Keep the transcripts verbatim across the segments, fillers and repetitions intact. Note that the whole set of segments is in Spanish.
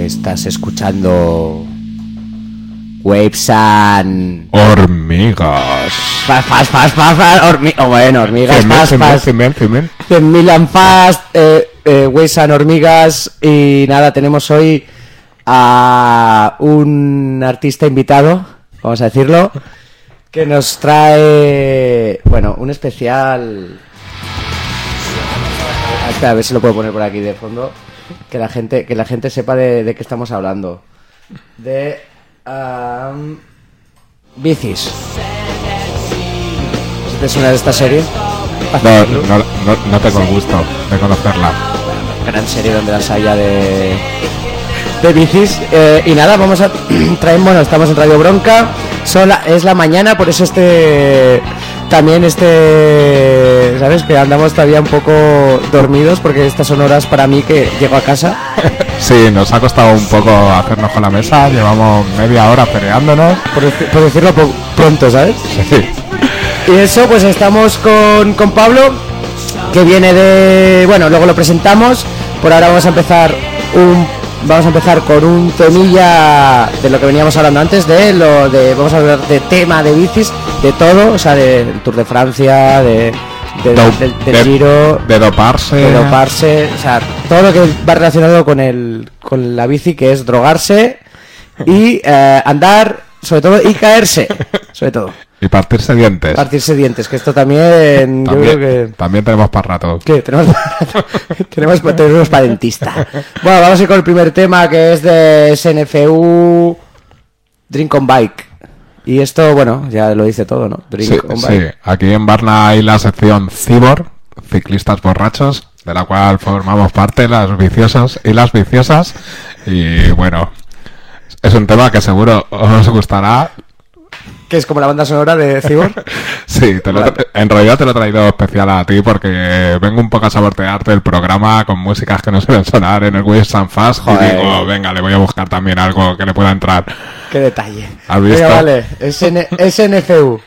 estás escuchando Waves and Hormigas. Fast, fast, fast, fast, fast. Hormi oh, bueno, hormigas, Cement, fast, cement, fast. cement, cement. cien mil and fast, eh, eh, Waves and Hormigas. Y nada, tenemos hoy a un artista invitado, vamos a decirlo, que nos trae, bueno, un especial. Ah, espera, a ver si lo puedo poner por aquí de fondo, que la gente, que la gente sepa de, de qué estamos hablando. De um, bicis. ¿Te suena de esta serie? No, no, no, no tengo el gusto de conocerla. Gran serie donde las haya de de bicis. Eh, y nada, vamos a traer, bueno, estamos en Radio Bronca. Son la, es la mañana, por eso este también este, ¿sabes? Que andamos todavía un poco dormidos, porque estas son horas para mí que llego a casa. Sí, nos ha costado un poco hacernos con la mesa. Llevamos media hora peleándonos. Por, por decirlo pronto, ¿sabes? Sí. Y eso, pues estamos con, con Pablo, que viene de... Bueno, luego lo presentamos. Por ahora vamos a empezar un... Vamos a empezar con un temilla de lo que veníamos hablando antes, de lo de... Vamos a hablar de tema de bicis, de todo, o sea, del Tour de Francia, de... de Do, del, del de, Giro, de doparse. de doparse, o sea, todo lo que va relacionado con el con la bici, que es drogarse y eh, andar, sobre todo, y caerse, sobre todo. Y partirse dientes. Partirse dientes, que esto también, también yo creo que... También tenemos para rato. ¿Qué? Tenemos, tenemos, tenemos para dentista. Bueno, vamos a ir con el primer tema, que es de S N F U, Drink on Bike. Y esto, bueno, ya lo dice todo, ¿no? Drink Sí, on sí, Bike. aquí en Varna hay la sección Cibor, ciclistas borrachos, de la cual formamos parte, las viciosos y las viciosas. Y bueno, es un tema que seguro os gustará. Que es como la banda sonora de Cibor. Sí, te lo, Vale. en realidad te lo he traído especial a ti porque vengo un poco a sabotearte el programa con músicas que no suelen sonar en el Waves and Fast. Y Joder. digo, venga, le voy a buscar también algo que le pueda entrar. Qué detalle. ¿Has visto? Venga, vale, S N S N F U.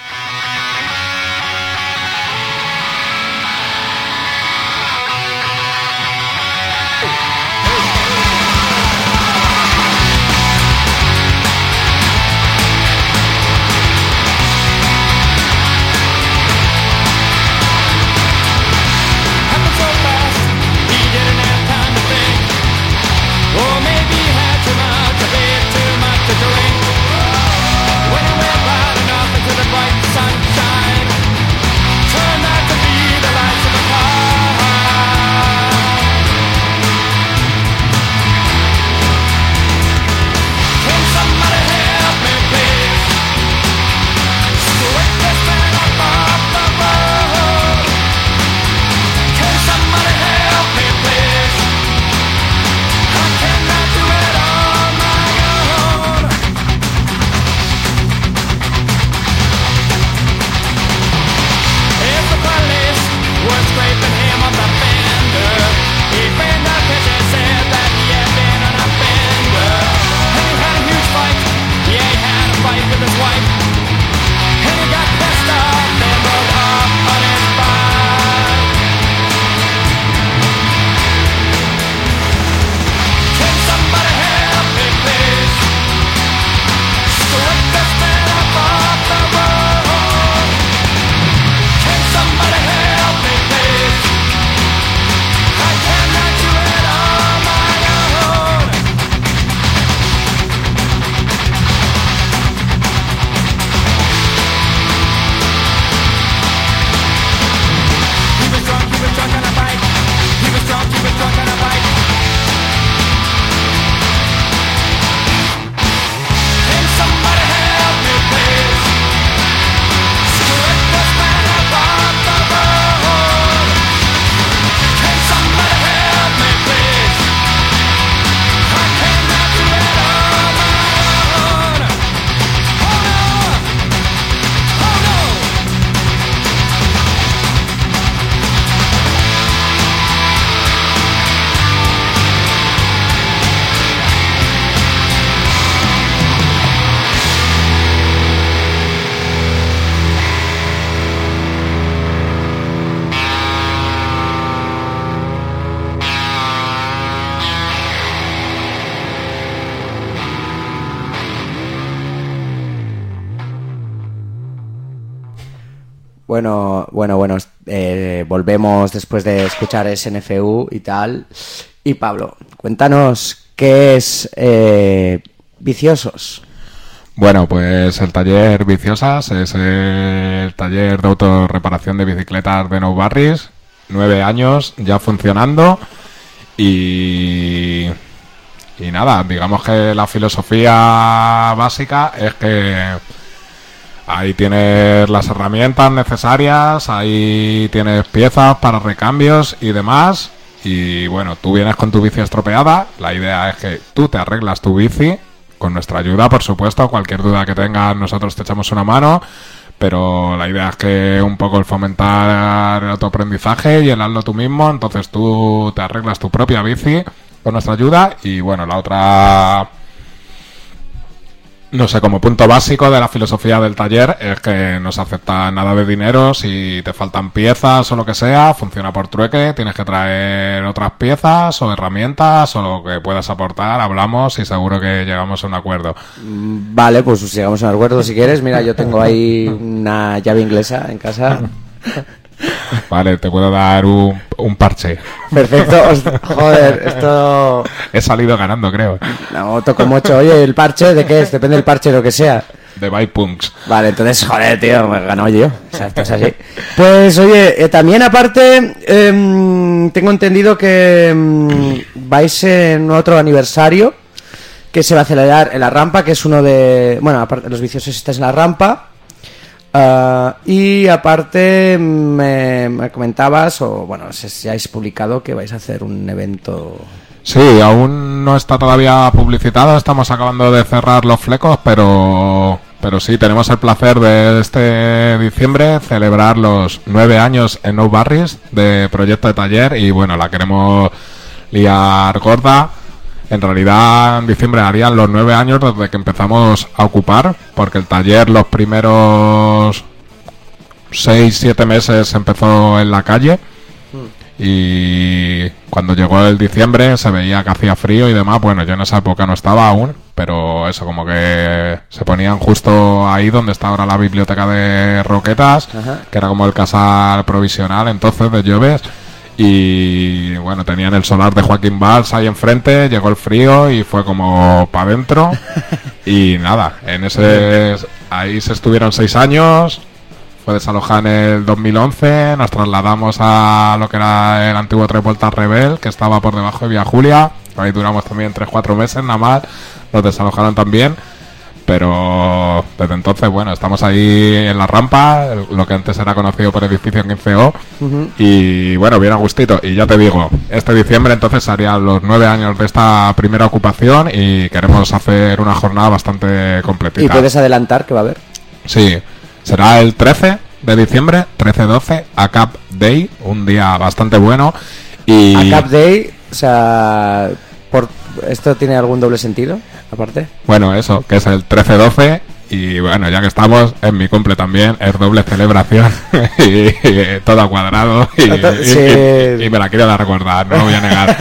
Happened so fast, he didn't have time to think. Or maybe he had too much, a bit too much to drink. When he went riding off into the Bueno, bueno, bueno, eh, volvemos después de escuchar S N F U y tal. Y Pablo, cuéntanos qué es eh, Viciosos. Bueno, pues el taller Viciosas es el taller de autorreparación de bicicletas de Nou Barris. Nueve años ya funcionando y... Y nada, digamos que la filosofía básica es que ahí tienes las herramientas necesarias, ahí tienes piezas para recambios y demás. Y bueno, tú vienes con tu bici estropeada, la idea es que tú te arreglas tu bici, con nuestra ayuda, por supuesto, cualquier duda que tengas nosotros te echamos una mano, pero la idea es que un poco el fomentar el autoaprendizaje y el hazlo tú mismo, entonces tú te arreglas tu propia bici con nuestra ayuda. Y bueno, la otra, no sé, como punto básico de la filosofía del taller es que no se acepta nada de dinero. Si te faltan piezas o lo que sea, funciona por trueque, tienes que traer otras piezas o herramientas o lo que puedas aportar, hablamos y seguro que llegamos a un acuerdo. Vale, pues si llegamos a un acuerdo si quieres. Mira, yo tengo ahí una llave inglesa en casa. Vale, te puedo dar un, un parche. Perfecto. Os- joder, esto... He salido ganando, creo. No, toco mucho. Oye, ¿el parche de qué es? Depende del parche de lo que sea. De Bike Punks. Vale, entonces, joder, tío, me ganó yo. O sea, esto es así. Pues, oye, eh, también aparte, em, tengo entendido que em, vais en otro aniversario que se va a celebrar en la rampa, que es uno de... Bueno, aparte, los Viciosos estáis en la rampa. Ah, y aparte me, me comentabas, o bueno, no sé si habéis publicado que vais a hacer un evento. Sí, aún no está todavía publicitado, estamos acabando de cerrar los flecos, pero pero sí, tenemos el placer de este diciembre celebrar los nueve años en Nou Barris de Proyecto de Taller y bueno, la queremos liar gorda. En realidad en diciembre harían los nueve años desde que empezamos a ocupar, porque el taller los primeros seis, siete meses empezó en la calle y cuando llegó el diciembre se veía que hacía frío y demás. Bueno, yo en esa época no estaba aún, pero eso, como que se ponían justo ahí donde está ahora la biblioteca de Roquetas, Ajá. que era como el casal provisional entonces de Lloves. Y bueno, tenían el solar de Joaquín Valls ahí enfrente, llegó el frío y fue como para adentro. Y nada, en ese ahí se estuvieron seis años, fue desalojada en el dos mil once, nos trasladamos a lo que era el antiguo Tres Vueltas Rebel, que estaba por debajo de Vía Julia, ahí duramos también tres cuatro meses nada más, nos desalojaron también. Pero desde entonces, bueno, estamos ahí en la rampa, el- lo que antes era conocido por edificio quince O, Ujú. y bueno, bien a gustito. Y ya te digo, este diciembre entonces serían los nueve años de esta primera ocupación y queremos hacer una jornada bastante completita. ¿Y puedes adelantar que va a haber? Sí, será el trece de diciembre, trece doce, A C A P Day, un día bastante bueno. Y A Cap Day, o sea, por, ¿esto tiene algún doble sentido, aparte? bueno, eso, que es el trece doce. Y bueno, ya que estamos, en mi cumple también, es doble celebración y, y todo a cuadrado y, y- Sí. y- y me la quiero dar a recordar, no lo voy a negar.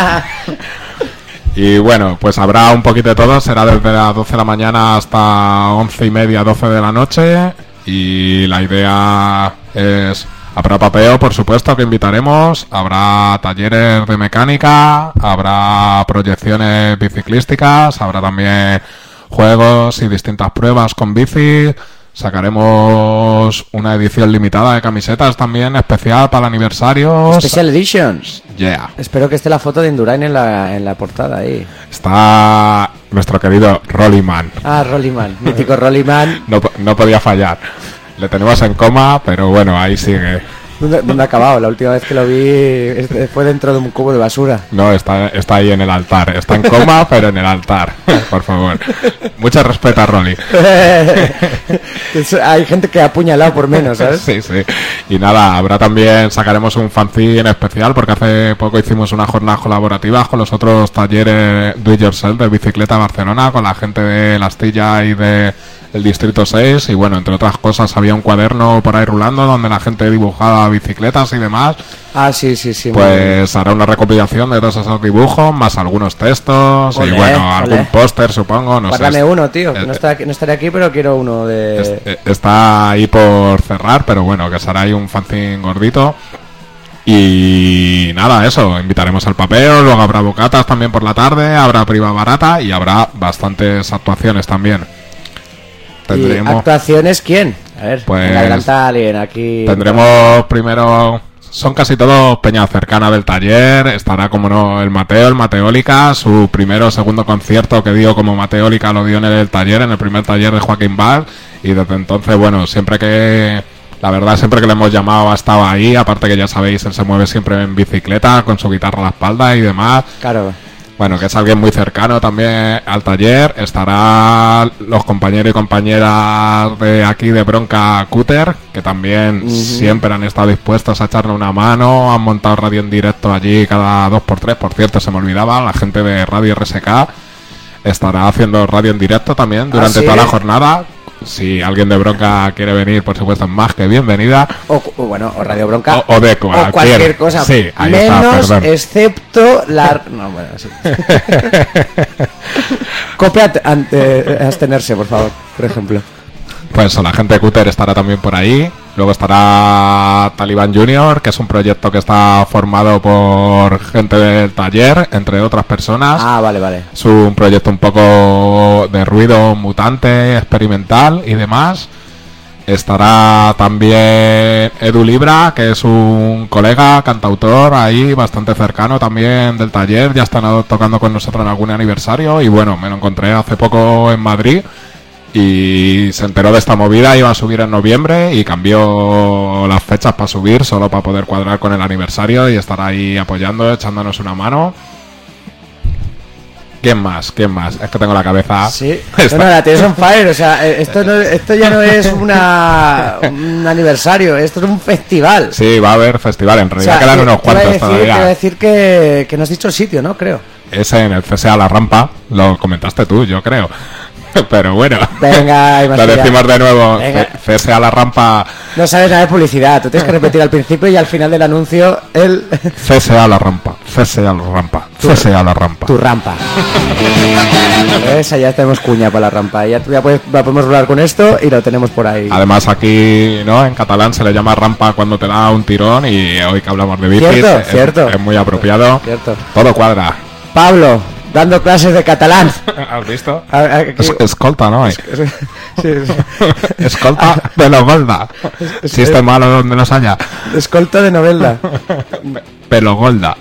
Y bueno, pues habrá un poquito de todo, será desde las doce de la mañana hasta once y media, doce de la noche. Y la idea es, habrá papeo, por supuesto, que invitaremos, habrá talleres de mecánica, habrá proyecciones biciclísticas, habrá también juegos y distintas pruebas con bici. Sacaremos una edición limitada de camisetas también especial para el aniversario. Special Editions. Yeah. Espero que esté la foto de Indurain en la, en la portada ahí. Está nuestro querido Rollyman. Ah, Rollyman, mítico Rollyman. No, po- no podía fallar. Le tenemos en coma, pero bueno, ahí sigue. ¿Dónde, dónde ha acabado? La última vez que lo vi este, fue dentro de un cubo de basura. No, está, está ahí en el altar. Está en coma, pero en el altar. Por favor. Mucho respeto a Rolly. Es- Hay gente que ha apuñalado por menos, ¿sabes? Sí, sí. Y nada, habrá también, sacaremos un fanzine especial porque hace poco hicimos unas jornadas colaborativas con los otros talleres Do It Yourself de bicicleta Barcelona, con la gente de La Astilla y de el Distrito seis, y bueno, entre otras cosas había un cuaderno por ahí rulando donde la gente dibujaba bicicletas y demás. Ah, sí, sí, sí. Pues hará una recopilación de todos esos dibujos, más algunos textos, Olé, y bueno, algún olé. póster, supongo, no Guárdame sé. uno, tío, que eh, no, está aquí- no estaré aquí, pero quiero uno de... Es- eh, está ahí por cerrar, pero bueno, que será ahí un fanzine gordito. Y nada, eso, invitaremos al papeo, luego habrá bocatas también por la tarde, habrá priva barata y habrá bastantes actuaciones también. ¿Y Tendremos, actuaciones quién? A ver, Pues- me adelanta alguien aquí. tendremos primero, son casi todos peña cercana del taller, estará como no el Mateo, el Mateólica, su primero o segundo concierto que dio como Mateólica lo dio en el taller, en el primer taller de Joaquín Bar, y desde entonces, bueno, siempre que... La verdad, siempre que le hemos llamado ha estado ahí, aparte que ya sabéis, él se mueve siempre en bicicleta, con su guitarra a la espalda y demás. Claro. Bueno, que es alguien muy cercano también al taller. Estarán los compañeros y compañeras de aquí de Bronca Cúter, que también Ujú. siempre han estado dispuestos a echarle una mano. Han montado radio en directo allí cada dos por tres. Por cierto, se me olvidaba, la gente de Radio R S K estará haciendo radio en directo también durante ¿Ah, sí? toda la jornada. Si alguien de Bronca quiere venir, por supuesto, más que bienvenida. O, o bueno, o Radio Bronca. O- o de o cualquier- cualquier cosa. sí, ahí está, menos, perdón. excepto la... No, bueno, sí. Copia ante, abstenerse, por favor, por ejemplo. Pues la gente de Cúter estará también por ahí. Luego estará Talibán Junior, que es un proyecto que está formado por gente del taller, entre otras personas. Ah, vale, vale. Es un proyecto un poco de ruido mutante, experimental y demás. Estará también Edu Libra, que es un colega cantautor ahí bastante cercano también del taller. Ya están tocando con nosotros en algún aniversario. Y bueno, me lo encontré hace poco en Madrid y se enteró de esta movida. Iba a subir en noviembre y cambió las fechas para subir, solo para poder cuadrar con el aniversario y estar ahí apoyando, echándonos una mano. ¿Quién más? ¿Quién más? Es que tengo la cabeza... Sí. Está- No, no, la tienes on fire. O sea, eh, esto, no, esto ya no es una, un aniversario, esto es un festival. Sí, va a haber festival, en O realidad sea, quedan te- unos te iba a cuantos decir, te iba a todavía. decir que, que no has dicho el sitio, ¿no? Creo. Es en el C S A La Rampa, lo comentaste tú, yo creo. Pero bueno, Venga, hay más lo que ya. decimos de nuevo. Venga. C S A La Rampa, No sabes nada de publicidad, tú tienes que repetir al principio y al final del anuncio el C S A La Rampa, C S A La Rampa, C S A La Rampa. tu rampa. ¿Ves? Allá tenemos cuña para la rampa. Ya, ya puedes- la podemos rolar con esto y lo tenemos por ahí. Además aquí, ¿no? En catalán se le llama rampa cuando te da un tirón y hoy que hablamos de bicis Cierto, es, cierto. es muy apropiado. Cierto. Todo cuadra. Pablo, dando clases de catalán. ¿Has visto? A- a- aquí- Es- escolta, ¿no? Sí, sí. Escolta de la Golda. Chiste malo donde los haya. Escolta de Novelda. Pelo Golda.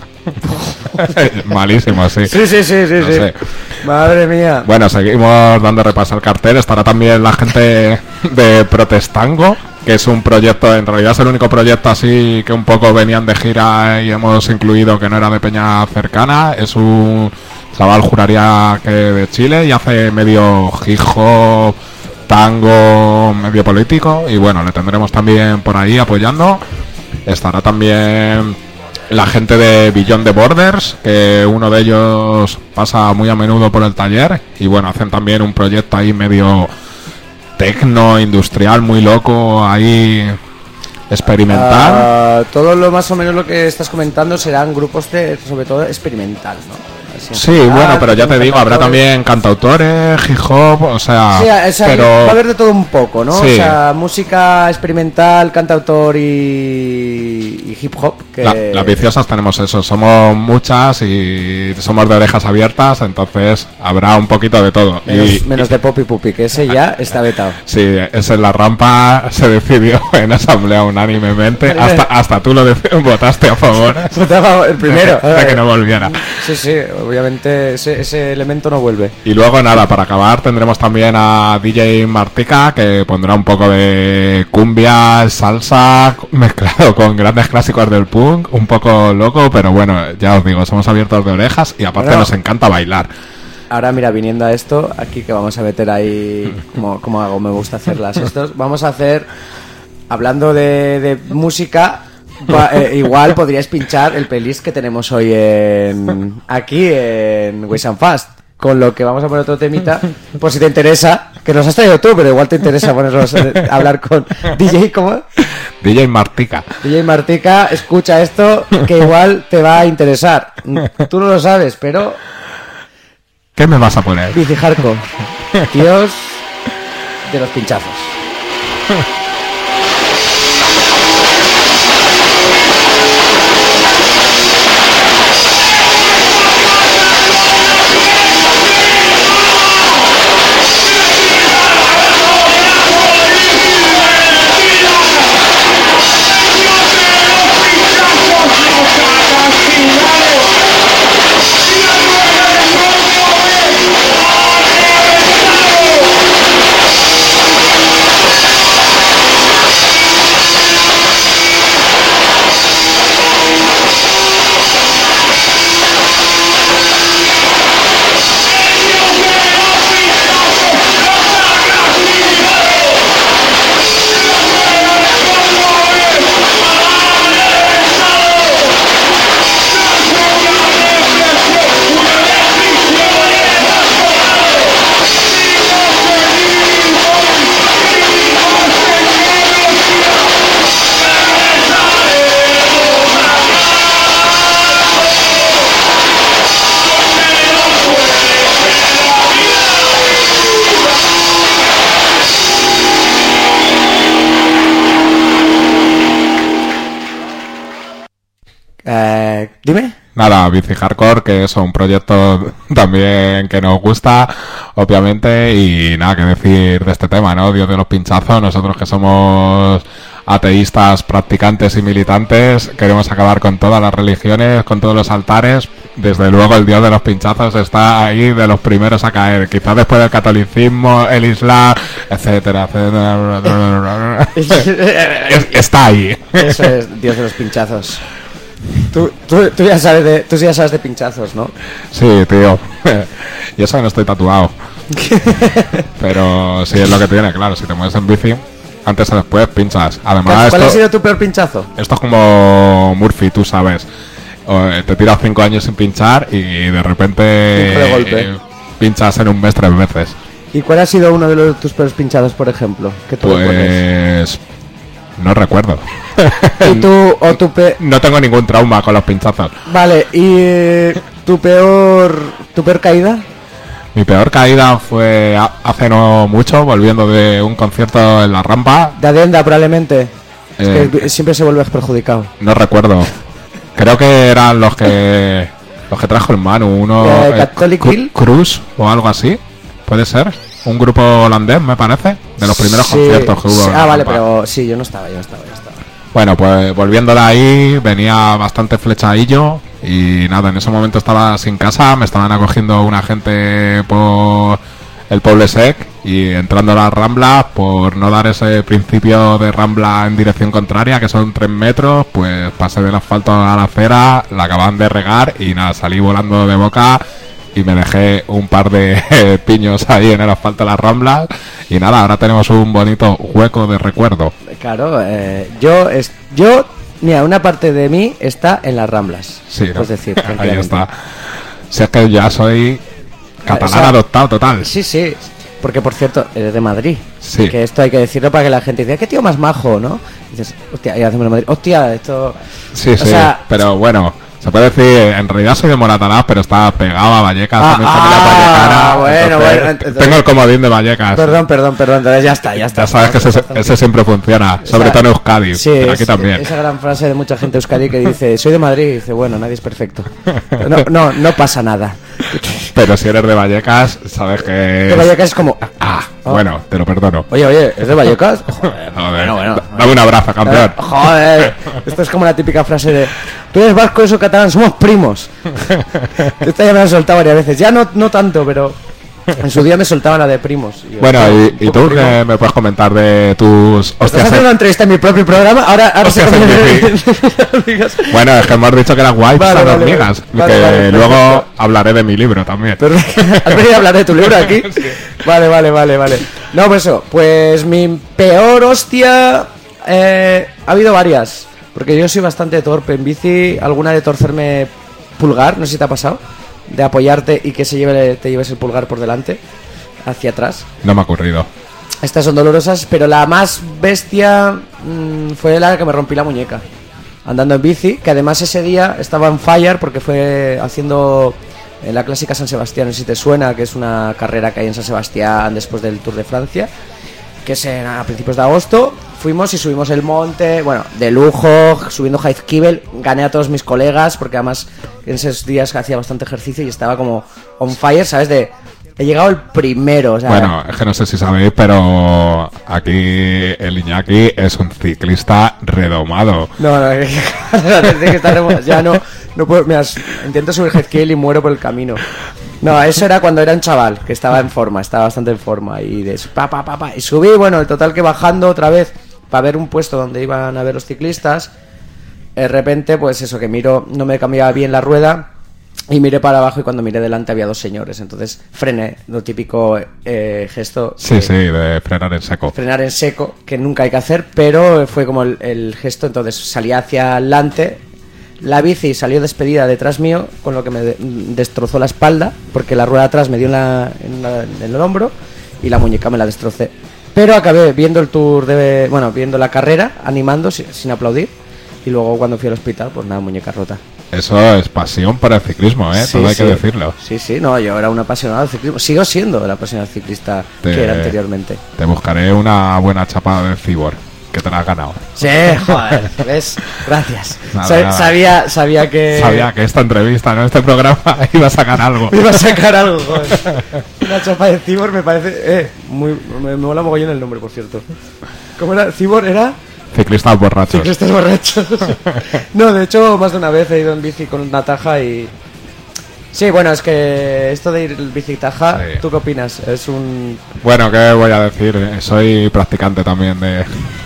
Malísimo, sí. Sí, sí, sí, sí, No sí. sé. Madre mía. Bueno, seguimos dando repaso al cartel. Estará también la gente de Protestango, que es un proyecto, en realidad es el único proyecto así que un poco venían de gira y hemos incluido que no era de peña cercana. Es un chaval, juraría que de Chile, y hace medio hip hop, tango, medio político, y bueno, le tendremos también por ahí apoyando. Estará también la gente de Beyond the Borders, que uno de ellos pasa muy a menudo por el taller, y bueno, hacen también un proyecto ahí medio tecno, industrial, muy loco, ahí experimental. Ah, todo lo más o menos lo que estás comentando serán grupos de, sobre todo experimental, ¿no? Así en Sí, general, bueno, pero ya te digo, habrá cantautores. también cantautores, hip hop, o sea, Sí, o sea, pero va a haber de todo un poco, ¿no? Sí. O sea, música experimental, cantautor y, y hip hop. Que... la- las viciosas tenemos eso, somos muchas y somos de orejas abiertas, entonces habrá un poquito de todo. menos, y, menos de Poppy Puppy, que ese ya está vetado. Sí, ese en la rampa se decidió en asamblea unánimemente, hasta, hasta tú lo dec- votaste a favor El primero. de que no volviera. Sí, sí, obviamente ese, ese elemento no vuelve. Y luego nada, para acabar tendremos también a D J Martica, que pondrá un poco de cumbia, salsa, mezclado con grandes clásicos del punk, un poco loco, pero bueno, ya os digo, somos abiertos de orejas y aparte Bueno. nos encanta bailar. Ahora mira, viniendo a esto, aquí que vamos a meter ahí, como, como hago, me gusta hacerlas estos, vamos a hacer, hablando de, de música, va- eh, igual podríais pinchar el playlist que tenemos hoy en aquí en Ways and Fast, con lo que vamos a poner otro temita, por si te interesa, Que los has traído tú, pero igual te interesa ponerlos eh, a hablar con D J, ¿cómo? D J Martica. D J Martica, escucha esto, que igual te va a interesar. Tú no lo sabes, pero... ¿Qué me vas a poner? Bici Hardcore, Dios de los pinchazos. Eh, dime. Nada, Bici Hardcore, que es un proyecto también que nos gusta, obviamente, y nada que decir de este tema, ¿no? Dios de los pinchazos, nosotros que somos ateístas, practicantes y militantes, queremos acabar con todas las religiones, con todos los altares. Desde luego el Dios de los pinchazos está ahí de los primeros a caer, quizás después del catolicismo, el islam, etcétera, etcétera. Es- está ahí. Eso es, Dios de los pinchazos. Tú, tú, tú ya sabes de, tú ya sabes de pinchazos, ¿no? Sí, tío. Y eso que no estoy tatuado. Pero sí es lo que tiene, claro. Si te mueves en bici, antes o después pinchas. Además, ¿Cuál ha esto, sido tu peor pinchazo? esto es como Murphy, tú sabes. O, eh, te tiras cinco años sin pinchar y de repente Cinco de golpe. eh, pinchas en un mes tres veces. ¿Y cuál ha sido uno de los, tus peores pinchados, por ejemplo? Que tú recuerdes? Pues no recuerdo. ¿Y tú, o tu pe... No tengo ningún trauma con los pinchazos. Vale, ¿y eh, tu peor, tu peor caída? Mi peor caída fue a- hace no mucho, volviendo de un concierto en la rampa. De Adenda, probablemente. Es Eh, que siempre se vuelve perjudicado. No recuerdo. Creo que eran los que los que trajo el Manu, uno Eh, eh, Catholic Cru- Bill. Cruz o algo así. Puede ser. Un grupo holandés, me parece, de los primeros Sí, conciertos que hubo. sí, en la ah, vale, rampa. pero sí, yo no estaba, yo no estaba, yo no estaba. Bueno, pues volviendo de ahí, venía bastante flechadillo y nada, en ese momento estaba sin casa, me estaban acogiendo una gente por el Poble Sec y entrando a las ramblas, por no dar ese principio de rambla en dirección contraria, que son tres metros, pues pasé del asfalto a la acera, la acaban de regar y nada, salí volando de boca y me dejé un par de piños ahí en el asfalto de las ramblas y nada, ahora tenemos un bonito hueco de recuerdo. Claro, eh, yo, es, yo, mira, una parte de mí está en las Ramblas. Sí, ¿no? Puedes decir, Ahí tranquilamente. está. Si es que ya soy catalán O sea, adoptado total. Sí, sí, porque por cierto, eres de Madrid. Sí. Que esto hay que decirlo para que la gente diga, ¿qué tío más majo, no? Y dices, hostia, y hacemos en Madrid, hostia, esto... Sí, o sí. sea, pero bueno, se puede decir, en realidad soy de Moratalaz, pero está pegado a Vallecas, Ah, también familia ah, vallecana. bueno, entonces, bueno, entonces- tengo el comodín de Vallecas. Perdón, perdón, perdón, entonces ya está, ya está. Ya sabes que ese, ese siempre funciona, sobre Esa- todo en Euskadi, Sí, pero aquí es- también. esa gran frase de mucha gente de Euskadi que dice, soy de Madrid, y dice, bueno, nadie es perfecto. No, no, no pasa nada. Pero si eres de Vallecas, sabes que... De Vallecas es como, Ah, Oh. bueno, te lo perdono. oye, oye, ¿es de Vallecas? Joder, Joder, bueno, bueno. da- dame un abrazo, campeón. Joder, esto es como la típica frase de, tú eres vasco, eso catalán, somos primos. Esta ya me la han soltado varias veces, ya no, no tanto, pero en su día me soltaban la de primos. Y yo, Bueno, un y, y poco tú primo. qué me puedes comentar de tus ¿Estás hostias? haciendo una entrevista en mi propio programa? Ahora, ahora se Hostias en convierte en- Bueno, es que hemos dicho que eran guays Vale, las vale, hormigas. vale, que vale, luego perfecto. hablaré de mi libro también. Pero, ¿has venido a hablar de tu libro aquí? Vale, vale, vale, vale. No, pues eso, pues mi peor hostia eh, ha habido varias. Porque yo soy bastante torpe en bici. Alguna de torcerme pulgar, no sé si te ha pasado. De apoyarte y que se lleve, te lleves el pulgar por delante. hacia atrás. No me ha ocurrido. Estas son dolorosas, pero la más bestia mmm, fue la que me rompí la muñeca andando en bici, que además ese día estaba en fire porque fue haciendo en la clásica San Sebastián, no sé si te suena, que es una carrera que hay en San Sebastián después del Tour de Francia, que es en, a principios de agosto. Fuimos y subimos el monte, bueno, de lujo, subiendo Jaizkibel, gané a todos mis colegas, porque además en esos días hacía bastante ejercicio y estaba como on fire, ¿sabes? De, he llegado el primero, o sea, Bueno, es que no sé si sabéis, pero aquí el Iñaki es un ciclista redomado. No, no, desde que está remo- ya no, no puedo, mira, intento subir Jaizkibel y muero por el camino. No, eso era cuando era un chaval, que estaba en forma, estaba bastante en forma, y de pa, pa, pa, pa, y subí, bueno, el total que bajando otra vez, para ver un puesto donde iban a ver los ciclistas, de repente, pues eso, que miro, no me cambiaba bien la rueda, y miré para abajo y cuando miré delante había dos señores, entonces frené, lo típico eh, gesto. Sí, que- sí, de frenar en seco. frenar en seco, que nunca hay que hacer, pero fue como el, el gesto, entonces salí hacia adelante, la bici salió despedida detrás mío, con lo que me de- destrozó la espalda, porque la rueda de atrás me dio en, la, en, la- en el hombro y la muñeca me la destrocé. Pero acabé viendo el tour de, bueno, viendo la carrera, animando sin, sin aplaudir, y luego cuando fui al hospital, pues nada, muñeca rota. Eso es pasión por el ciclismo, ¿eh? Sí, Todo hay sí. que decirlo. Sí, sí, no, yo era un apasionado del ciclismo, sigo siendo el apasionado del ciclista Te- que era anteriormente. Te buscaré una buena chapada de Cibor, que te la has ganado. Sí, joder, ¿ves? Gracias. Nada, Sa- nada. Sabía, sabía que... Sabía que esta entrevista, ¿no? Este programa iba a sacar algo. me iba a sacar algo, joder. Una chapa de Cibor me parece... Eh, muy, me, me mola mogollón el nombre, por cierto. ¿Cómo era? ¿Cibor era? Ciclistas borrachos. Ciclistas borrachos. No, de hecho, más de una vez he ido en bici con una taja y... Sí, bueno, es que esto de ir en bici taja, Sí. ¿tú qué opinas? Es un... Bueno, ¿qué voy a decir? Eh, Soy practicante también de,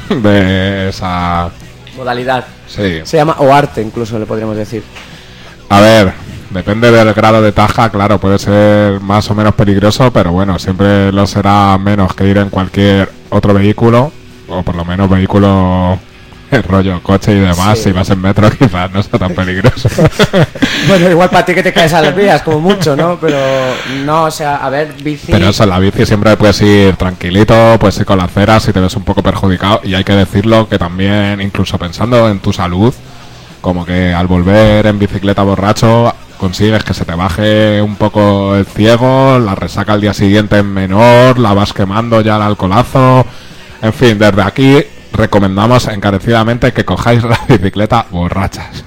de esa... modalidad. Sí. Se llama... o arte, incluso, le podríamos decir. A ver, depende del grado de taja, claro, puede ser más o menos peligroso, pero bueno, siempre lo será menos que ir en cualquier otro vehículo, o por lo menos vehículo, el rollo coche y demás. Sí. Si vas en metro quizás no sea tan peligroso. Bueno, igual para ti que te caes a las vías, como mucho, ¿no? Pero no, o sea, a ver, bici... Pero eso, en la bici siempre puedes ir tranquilito, puedes ir con la acera si te ves un poco perjudicado, y hay que decirlo que también, incluso pensando en tu salud, como que al volver en bicicleta borracho consigues que se te baje un poco el ciego, la resaca al día siguiente es menor, la vas quemando ya el alcoholazo. En fin, desde aquí recomendamos encarecidamente que cojáis la bicicleta borrachas.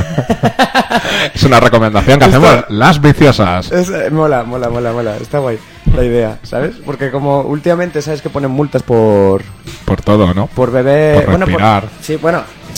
Es una recomendación que Esto- hacemos las viciosas. Es, eh, mola, mola, mola, mola. Está guay la idea, ¿sabes? Porque como últimamente sabes que ponen multas por, Por todo, ¿no? por beber... Por respirar. sí, bueno...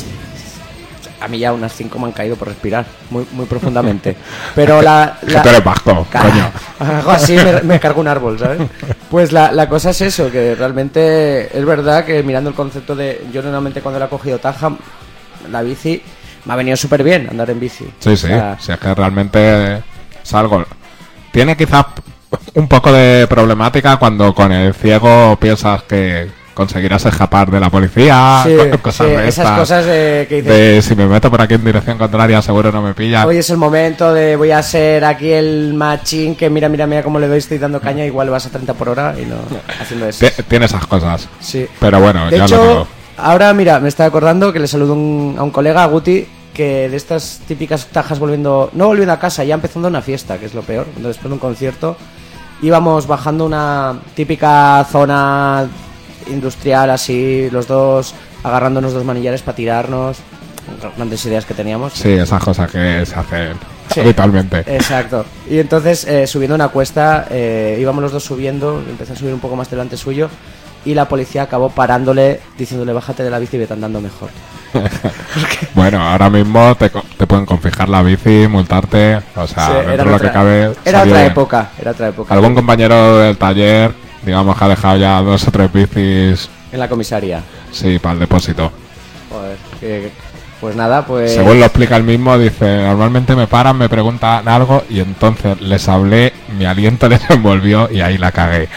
A mí ya unas cinco me han caído por respirar, muy muy profundamente. Pero la... Que la... tú eres vasco, Ca- coño. Algo así me, me cargo un árbol, ¿sabes? Pues la, la cosa es eso, que realmente es verdad que mirando el concepto de... Yo normalmente cuando la he cogido taja, la bici, me ha venido súper bien andar en bici. Sí, sí, O sea, si es que realmente es algo. Tiene quizás un poco de problemática cuando con el ciego piensas que conseguirás escapar de la policía, sí, co- cosas sí, de esas estas, cosas de que dices, de si me meto por aquí en dirección contraria seguro no me pillan. hoy es el momento de voy a ser aquí el machín que mira, mira, mira cómo le doy, estoy dando caña, igual vas a treinta por hora y no haciendo eso. Ti- Tiene esas cosas. Sí. Pero bueno, De ya hecho, lo digo. ahora mira, me estaba acordando que le saludo un- a un colega, a Guti, que de estas típicas tajas volviendo, no volviendo a casa, ya empezando una fiesta, que es lo peor, después de un concierto, íbamos bajando una típica zona industrial así, los dos agarrándonos dos manillares para tirarnos, grandes ideas que teníamos. Sí, esas cosas que se hacen Sí. habitualmente. Exacto. Y entonces, eh, subiendo una cuesta, eh, íbamos los dos subiendo, empecé a subir un poco más delante suyo, y la policía acabó parándole, diciéndole, bájate de la bici y vete andando mejor. Bueno, ahora mismo te, co- te pueden confiscar la bici, multarte, o sea, Sí, dentro era de lo otra- que cabe. Era salió otra bien. época, era otra época. Algún compañero del taller, digamos que ha dejado ya dos o tres bicis, En la comisaría. sí, para el depósito. Joder, que- pues nada, pues... Según lo explica el mismo, dice, normalmente me paran, me preguntan algo y entonces les hablé, mi aliento les envolvió y ahí la cagué.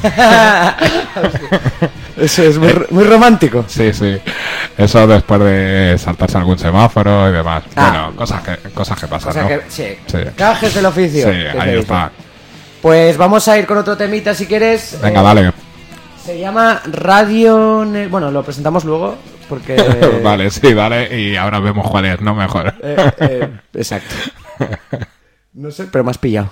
Eso es muy, muy romántico. Sí, sí. Eso después de saltarse algún semáforo y demás. Ah. Bueno, cosas que, cosas que pasan, O sea ¿no? que, sí, Sí. cajes del oficio. Sí, que se ahí dice. está. Pues vamos a ir con otro temita si quieres. Venga, Eh, dale. Se llama Radio... Ne- Bueno, lo presentamos luego porque... Vale, sí, dale. Y ahora vemos cuál es, no mejor. Eh, eh, exacto. No sé, pero me has pillado.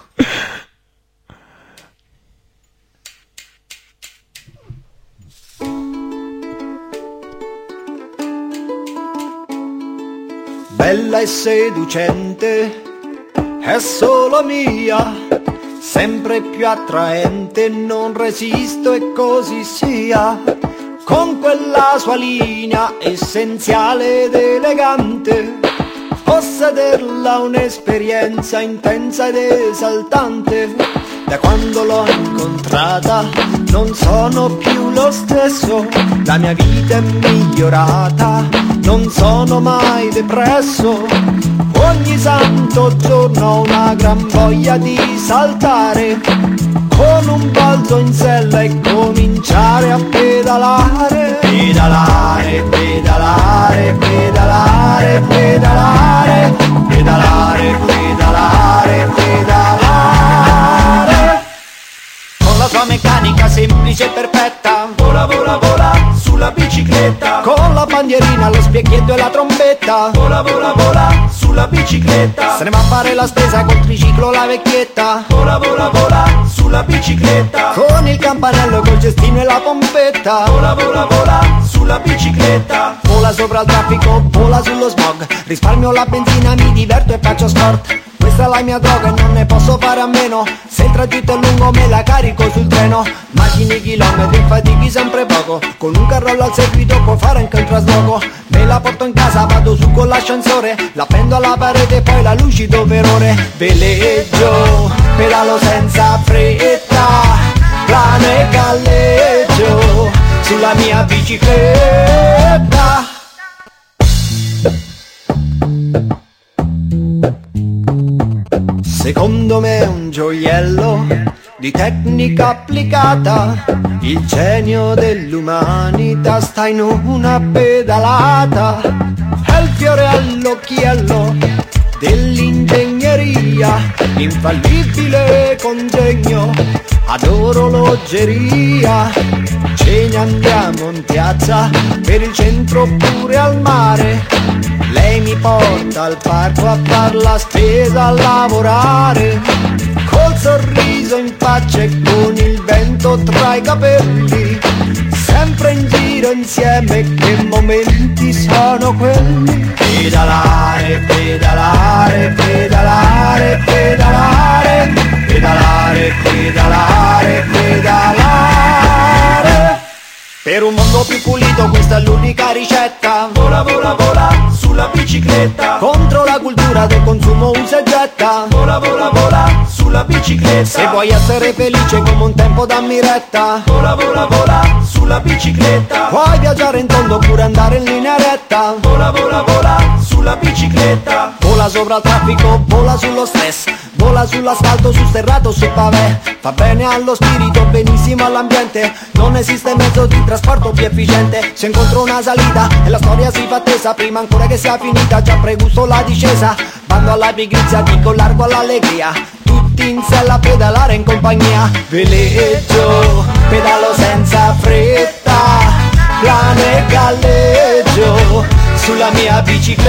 Bella e seducente, è solo mia, sempre più attraente, non resisto e così sia. Con quella sua linea essenziale ed elegante, possederla un'esperienza intensa ed esaltante. Da quando l'ho incontrata non sono più lo stesso, la mia vita è migliorata, non sono mai depresso. Ogni santo giorno ho una gran voglia di saltare, con un balzo in sella e cominciare a pedalare. Pedalare, pedalare, pedalare, pedalare, pedalare, pedalare, pedalare. Con la sua meccanica semplice e perfetta, vola, vola, vola sulla bicicletta. Con la bandierina, lo specchietto e la trombetta, vola, vola, vola sulla bicicletta. Se ne va a fare la spesa col triciclo la vecchietta, vola, vola, vola sulla bicicletta. Con il campanello, col cestino e la pompetta, vola, vola, vola sulla bicicletta. Vola sopra il traffico, vola sullo smog, risparmio la benzina, mi diverto e faccio sport. Questa è la mia droga e non ne posso fare a meno. Se il tragitto è lungo me la carico sul treno. Macini chilometri, fatichi sempre poco. Con un carrello al seguito può fare anche il trasloco. Me la porto in casa, vado su con l'ascensore, la appendo alla parete e poi la lucido per ore. Veleggio, pedalo senza fretta, plano e galleggio sulla mia bicicletta. Secondo me è un gioiello di tecnica applicata, il genio dell'umanità sta in una pedalata. È il fiore all'occhiello dell'ingegneria, infallibile congegno ad orologeria. Ce ne andiamo in piazza, per il centro oppure al mare. Lei mi porta al parco a far la spesa, a lavorare, col sorriso in faccia e con il vento tra i capelli, sempre in giro insieme, che momenti sono quelli. Pedalare, pedalare, pedalare, pedalare, pedalare, pedalare, pedalare. Per un mondo più pulito questa è l'unica ricetta. Vola, vola, vola sulla bicicletta, contro la cultura del consumo usa e getta. Vola, vola, vola sulla bicicletta. Se vuoi essere felice come un tempo dammi retta. Vola, vola, vola sulla bicicletta. Puoi viaggiare in tondo oppure andare in linea retta. Vola, vola, vola sulla bicicletta. Vola sopra il traffico, vola sullo stress, vola sull'asfalto, sul sterrato, sul pavè. Fa bene allo spirito, benissimo all'ambiente. Non esiste mezzo di trasporto più efficiente. Se incontro una salita e la storia si fa attesa, prima ancora che sia finita già pregusto la discesa. Bando alla pigrizia, dico largo all'allegria, tutti in sella a pedalare in compagnia. Veleggio, pedalo senza fretta, plano e galleggio sulla mia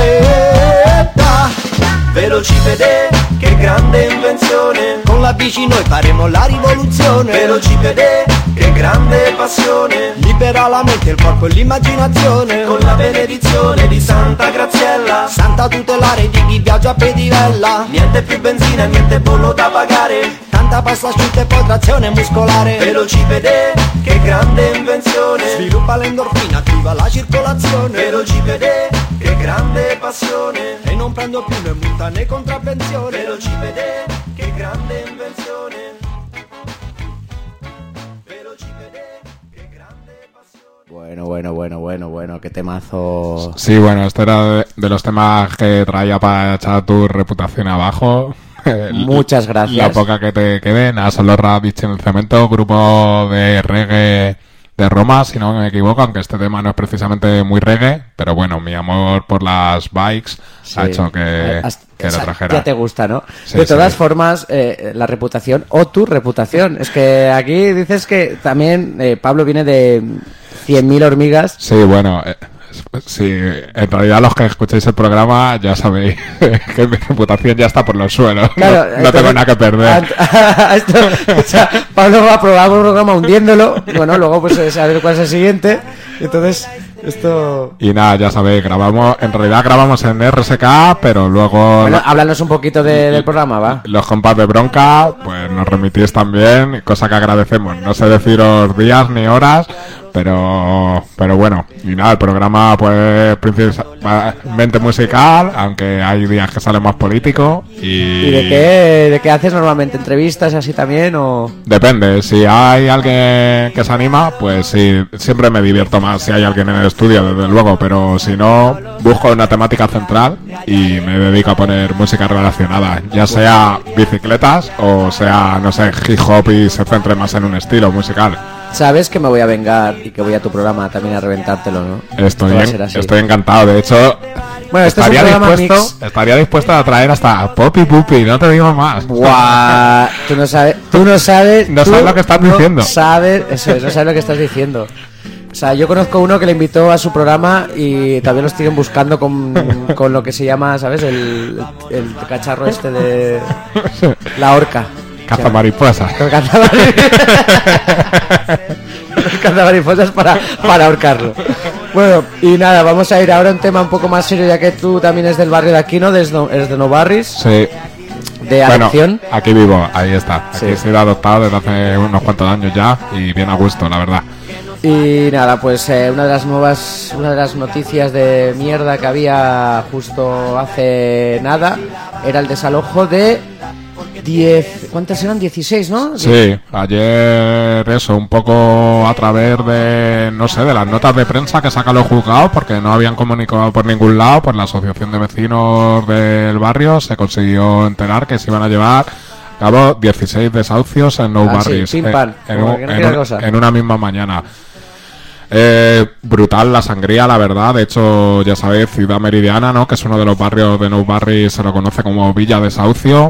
bicicletta. Velocipede, che grande invenzione, con la bici noi faremo la rivoluzione. Velocipede, che grande passione, libera la mente, il corpo e l'immaginazione. Con la benedizione di Santa Graziella, santa tutelare di chi viaggia a pedivella. Niente più benzina e niente bollo da pagare, tanta pasta asciutta e poi trazione muscolare. Velocipede, che grande invenzione, sviluppa l'endorfina, attiva la circolazione. Velocipede, che grande passione, e non prendo più né multa né contravvenzione. Velocipede, che grande invenzione. Velocipede, che grande passione. Bueno, bueno, bueno, bueno, bueno, qué temazo. Sí, bueno, este era de, de los temas que traía para echar tu reputación abajo. Muchas gracias. La poca que te quede. Nada, solo Rap Biche en Cemento, grupo de reggae de Roma, si no me equivoco, aunque este tema no es precisamente muy reggae, pero bueno, mi amor por las bikes Sí. ha hecho que, Hasta- que o sea, lo trajera. Ya te gusta, ¿no? Sí, de todas sí. formas, eh, la reputación o tu reputación. Es que aquí dices que también eh, Pablo viene de cien mil hormigas. Sí, bueno, eh, sí, en realidad los que escucháis el programa ya sabéis que mi reputación ya está por los suelos. Claro, no, no tengo entonces, nada que perder. a- a esto, o sea, Pablo va a probar un programa hundiéndolo. Bueno, luego pues eh, saber cuál es el siguiente. Entonces, esto... Y nada, ya sabéis, grabamos, en realidad grabamos en R S K, pero luego Bueno, lo- háblanos un poquito de- del programa, va. los compas de Bronca, pues nos remitís también, cosa que agradecemos. No sé deciros días ni horas, pero pero bueno. Y nada, el programa pues principalmente musical, aunque hay días que sale más político. Y, ¿Y de qué, de qué haces normalmente? ¿Entrevistas así también o...? Depende, si hay alguien que se anima, pues sí, siempre me divierto más si hay alguien en el estudio, desde luego, pero si no, busco una temática central y me dedico a poner música relacionada, ya sea bicicletas o sea, no sé, hip hop y se centre más en un estilo musical. Sabes que me voy a vengar y que voy a tu programa también a reventártelo, ¿no? Estoy, Esto va a en- ser así. estoy encantado, de hecho, Bueno, este es un estaría, programa dispuesto, mix. estaría dispuesto a traer hasta Poppy Puppy, no te digo más. Buah, tú no sabes, tú no sabes, No tú sabes lo que estás no diciendo. Sabes, eso es, no sabes lo que estás diciendo. O sea, yo conozco uno que le invitó a su programa y todavía lo siguen buscando con, con lo que se llama, ¿sabes? El, el cacharro este de la horca. Caza mariposas. Con cazamari- Con cazamariposas para, para ahorcarlo. Bueno, y nada, vamos a ir ahora a un tema un poco más serio, ya que tú también eres del barrio de aquí, ¿no? Eres no, eres de No Barris, Sí. de adopción. Bueno, aquí vivo, ahí está. Aquí Sí. he sido adoptado desde hace unos cuantos años ya y bien a gusto, la verdad. Y nada, pues eh, una de las nuevas, una de las noticias de mierda que había justo hace nada era el desalojo de diez, ¿cuántas eran? dieciséis, ¿no? Sí, ayer eso, un poco a través de, no sé, de las notas de prensa que sacan los juzgados, porque no habían comunicado por ningún lado, pues la asociación de vecinos del barrio se consiguió enterar que se iban a llevar a cabo dieciséis desahucios en No Ah, sí, Barris, pim, eh, pam, en, como un- que no en quiera un- cosa. en una misma mañana. Eh, brutal la sangría, la verdad. De hecho, ya sabéis, Ciudad Meridiana, ¿no? Que es uno de los barrios de No Barris, se lo conoce como Villa Desahucio.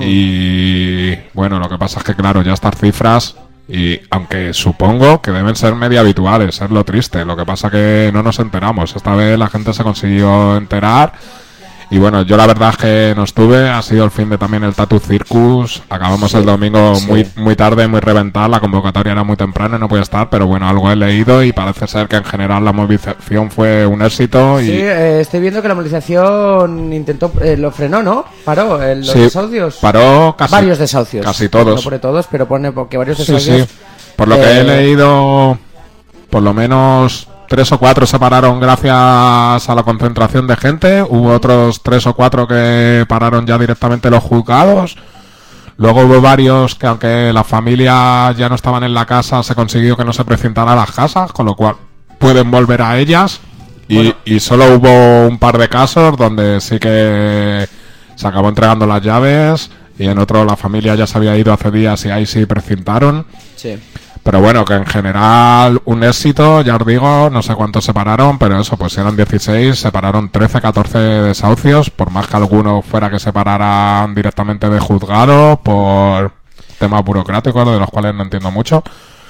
Y bueno, lo que pasa es que, claro, ya estas cifras, y aunque supongo que deben ser medio habituales, es lo triste. Lo que pasa que no nos enteramos. Esta vez la gente se consiguió enterar. Y bueno, yo la verdad es que no estuve, ha sido el fin de también el Tattoo Circus, acabamos Sí, el domingo sí. muy muy tarde, muy reventada, la convocatoria era muy temprana y no podía estar, pero bueno, algo he leído y parece ser que en general la movilización fue un éxito y Sí, eh, estoy viendo que la movilización intentó, eh, lo frenó, ¿no? Paró el, los sí, desahucios. paró casi, varios desahucios. casi todos. No pone todos, pero pone porque varios Sí, desahucios. sí. Por lo que Eh, he leído, por lo menos tres o cuatro se pararon gracias a la concentración de gente. Hubo otros tres o cuatro que pararon ya directamente los juzgados. Luego hubo varios que, aunque las familias ya no estaban en la casa, se consiguió que no se precintaran las casas, con lo cual pueden volver a ellas. Y, Bueno. y solo hubo un par de casos donde sí que se acabó entregando las llaves. Y en otro la familia ya se había ido hace días y ahí sí precintaron. Sí. Pero bueno, que en general un éxito, ya os digo, no sé cuántos se pararon, pero eso, pues eran dieciséis, se pararon trece, catorce desahucios, por más que algunos fuera que se pararan directamente de juzgado, por temas burocráticos de los cuales no entiendo mucho.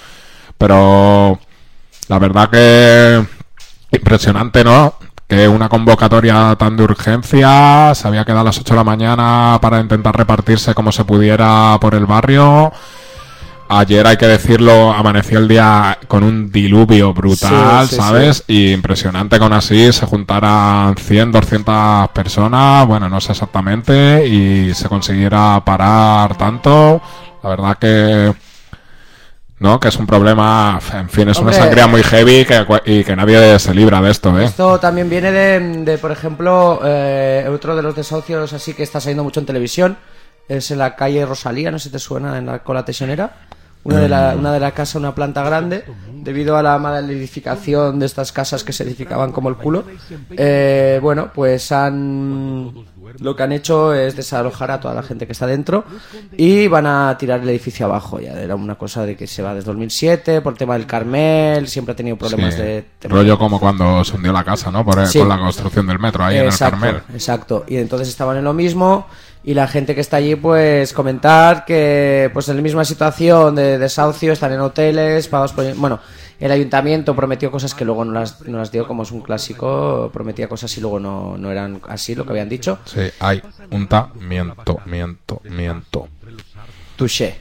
Pero la verdad que impresionante, ¿no? Que una convocatoria tan de urgencia, se había quedado a las ocho de la mañana para intentar repartirse como se pudiera por el barrio. Ayer, hay que decirlo, amaneció el día con un diluvio brutal, Sí, sí, ¿sabes? Y impresionante con así se juntaran cien, doscientas personas, bueno, no sé exactamente, y se consiguiera parar tanto. La verdad que... ¿no? Que es un problema, en fin, es Hombre, una sangría muy heavy que, y que nadie se libra de esto, ¿eh? Esto también viene de, de, por ejemplo, eh, otro de los desahucios así que está saliendo mucho en televisión, es en la calle Rosalía, no sé si te suena, en la Cola Tesionera. Una de, la, una de la casa, una planta grande, debido a la mala edificación de estas casas que se edificaban como el culo. Eh, bueno, pues han lo que han hecho es desalojar a toda la gente que está dentro y van a tirar el edificio abajo. Ya era una cosa de que se va desde dos mil siete por el tema del Carmel, siempre ha tenido problemas Sí, de... rollo como cuando se hundió la casa, ¿no? Por, Sí. Con la construcción del metro ahí Exacto, en el Carmel. exacto. Y entonces estaban en lo mismo y la gente que está allí pues comentar que pues en la misma situación de desahucio, están en hoteles, pagados por... Bueno, el ayuntamiento prometió cosas que luego no las, no las dio, como es un clásico, prometía cosas y luego no, no eran así lo que habían dicho. Sí, hay un ta, miento, miento, miento. Touché.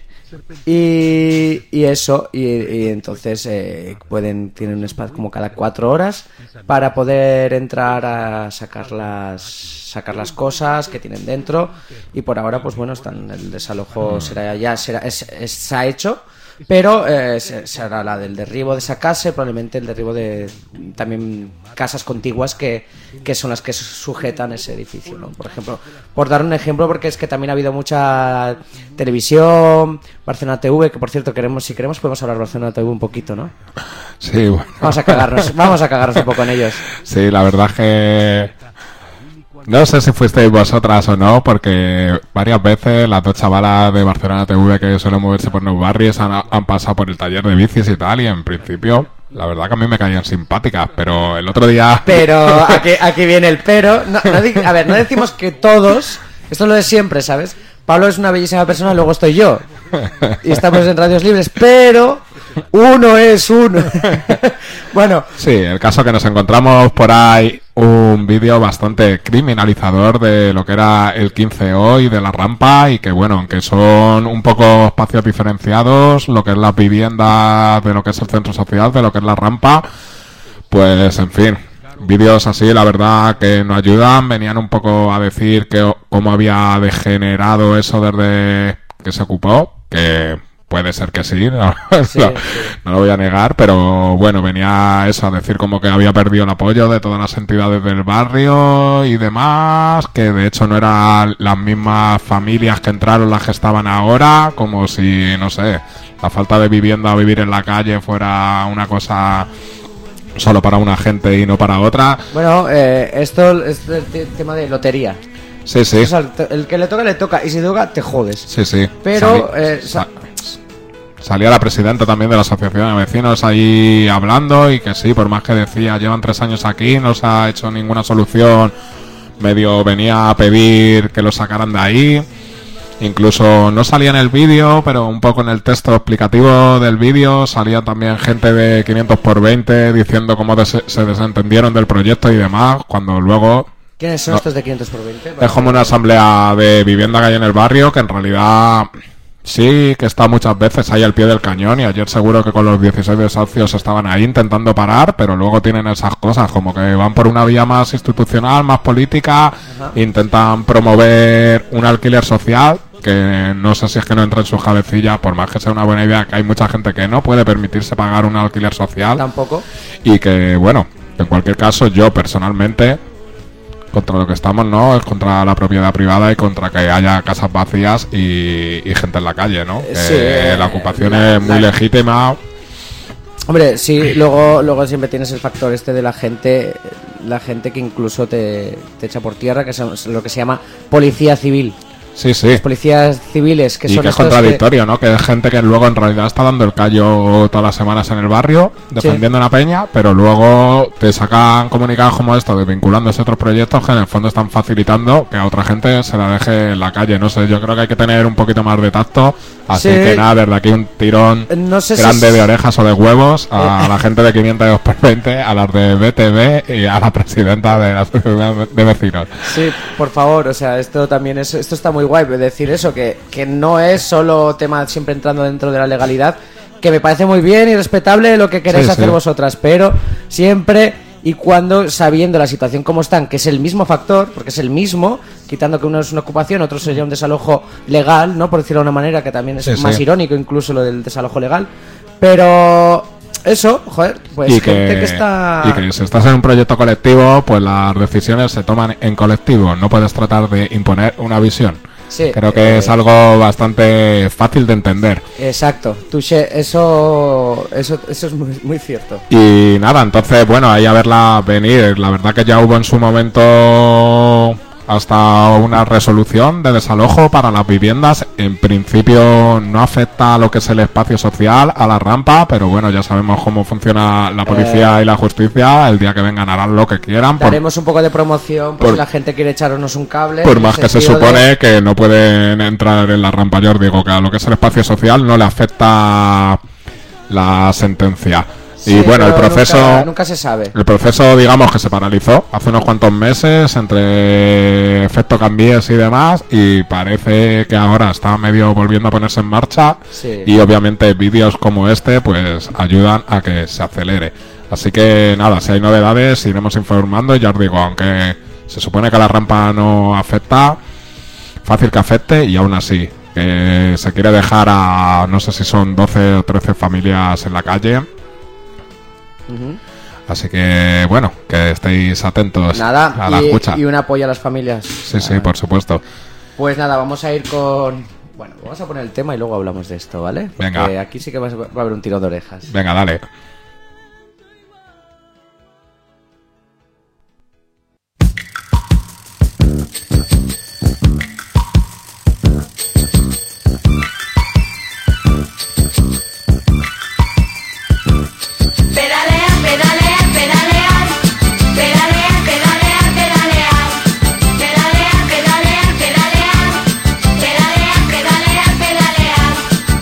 Y, y eso, y, y entonces eh, pueden, tienen un espacio como cada cuatro horas para poder entrar a sacar las, sacar las cosas que tienen dentro. Y por ahora, pues bueno, están, el desalojo será ya, será, es, es- se ha hecho, pero eh, se- será la del derribo de esa casa y probablemente el derribo de también casas contiguas que, que son las que sujetan ese edificio, ¿no? Por ejemplo, por dar un ejemplo, porque es que también ha habido mucha televisión, Barcelona T V, que por cierto queremos, si queremos podemos hablar de Barcelona T V un poquito, ¿no? Sí, bueno. Vamos a cagarnos, vamos a cagarnos un poco en ellos. Sí, la verdad es que no sé si fuisteis vosotras o no, porque varias veces las dos chavalas de Barcelona T V que suelen moverse por los barrios han, han pasado por el taller de bicis y tal, y en principio la verdad que a mí me caían simpáticas, pero el otro día... Pero aquí, aquí viene el pero. No, no di- a ver, no decimos que todos. Esto es lo de siempre, ¿sabes? Pablo es una bellísima persona, luego estoy yo. Y estamos en Radios Libres, pero uno es uno. Bueno, Sí, el caso que nos encontramos por ahí un vídeo bastante criminalizador de lo que era el quince O y de la rampa, y que bueno, aunque son un poco espacios diferenciados, lo que es las viviendas, de lo que es el centro social, de lo que es la rampa, pues en fin, vídeos así la verdad que no ayudan. Venían un poco a decir que o- cómo había degenerado eso desde que se ocupó, que puede ser que sí, no, Sí, no, sí. no lo voy a negar, pero bueno, venía eso a decir como que había perdido el apoyo de todas las entidades del barrio y demás, que de hecho no eran las mismas familias que entraron las que estaban ahora, como si, no sé, la falta de vivienda o vivir en la calle fuera una cosa solo para una gente y no para otra. bueno, eh, esto es el te- tema de lotería. Sí, sí, O sea, el, te- el que le toca, le toca. Y si te toca, te jodes. sí, sí. Pero, Salí- eh, sa- salía la presidenta también de la asociación de vecinos ahí hablando, y que sí, por más que decía, llevan tres años aquí, no se ha hecho ninguna solución, medio venía a pedir que lo sacaran de ahí. Incluso no salía en el vídeo, pero un poco en el texto explicativo del vídeo salía también gente de quinientos por veinte diciendo cómo des- se desentendieron del proyecto y demás, cuando luego ¿Quiénes son No. estos de quinientos por veinte? es como una asamblea de vivienda que hay en el barrio, que en realidad sí, que está muchas veces ahí al pie del cañón, y ayer seguro que con los dieciséis desahucios estaban ahí intentando parar, pero luego tienen esas cosas, como que van por una vía más institucional, más política, intentan promover un alquiler social, que no sé si es que no entra en sus cabecillas, por más que sea una buena idea, que hay mucha gente que no puede permitirse pagar un alquiler social, Tampoco. y que bueno, en cualquier caso yo personalmente contra lo que estamos no es contra la propiedad privada y contra que haya casas vacías y, y gente en la calle, ¿no? Eh, Que sí, eh, la ocupación la- es muy la- legítima. Hombre, sí, luego, luego siempre tienes el factor este de la gente, la gente que incluso te, te echa por tierra, que son lo que se llama policía civil. Sí, sí. Policías civiles que Y son que es estos contradictorio, ¿no? Que es gente que luego en realidad está dando el callo todas las semanas en el barrio, defendiendo una peña, pero luego te sacan comunicados como esto, de vinculándose a otros proyectos que en el fondo están facilitando que a otra gente se la deje en la calle. No sé, yo creo que hay que tener un poquito más de tacto. Así Sí. que nada, desde aquí un tirón No sé si grande es- de orejas o de huevos a Eh. la gente de quinientos por veinte, a las de B T V y a la presidenta de la asociación de vecinos. Sí, por favor, o sea, esto también es, esto está muy guay, decir eso, que, que no es solo tema siempre entrando dentro de la legalidad, que me parece muy bien y respetable lo que queréis Sí, hacer sí. vosotras, pero siempre y cuando sabiendo la situación como están, que es el mismo factor, porque es el mismo, quitando que uno es una ocupación, otro sería un desalojo legal, ¿no? Por decirlo de una manera, que también es Sí, más sí. irónico incluso lo del desalojo legal, pero eso, joder, pues y gente que, que está... y que si estás en un proyecto colectivo, pues las decisiones se toman en colectivo. No puedes tratar de imponer una visión. Sí, Creo que eh, es algo bastante fácil de entender. Exacto, touché, eso, eso, eso es muy, muy cierto. Y nada, entonces, bueno, ahí a verla venir. La verdad que ya hubo en su momento hasta una resolución de desalojo para las viviendas. En principio no afecta a lo que es el espacio social, a la rampa, pero bueno, ya sabemos cómo funciona la policía Eh, y la justicia. El día que vengan harán lo que quieran. Por, Daremos un poco de promoción por, por- si la gente quiere echarnos un cable. por en más el que se sentido supone de- que no pueden entrar en la rampa. Yo os digo que a lo que es el espacio social no le afecta la sentencia. Sí, y bueno, el pero proceso... Nunca, nunca se sabe. El proceso, digamos, que se paralizó hace unos cuantos meses entre efecto cambies y demás, y parece que ahora está medio volviendo a ponerse en marcha. Sí. Y obviamente vídeos como este pues ayudan a que se acelere. Así que nada, si hay novedades iremos informando. Y ya os digo, aunque se supone que la rampa no afecta, fácil que afecte, y aún así que se quiere dejar a no sé si son doce o trece familias en la calle. Ujú. Así que, bueno, que estéis atentos Nada, a la y, escucha. y un apoyo a las familias. Sí, sí, Ah, por supuesto. Pues nada, vamos a ir con... Bueno, vamos a poner el tema y luego hablamos de esto, ¿vale? Venga. Porque aquí sí que va a va a haber un tiro de orejas. Venga, dale. Pedalear, pedalear, pedalear. Pedalear, pedalear, pedalear. Pedalear, pedalear, pedalear. Pedalear, pedalear, pedalear.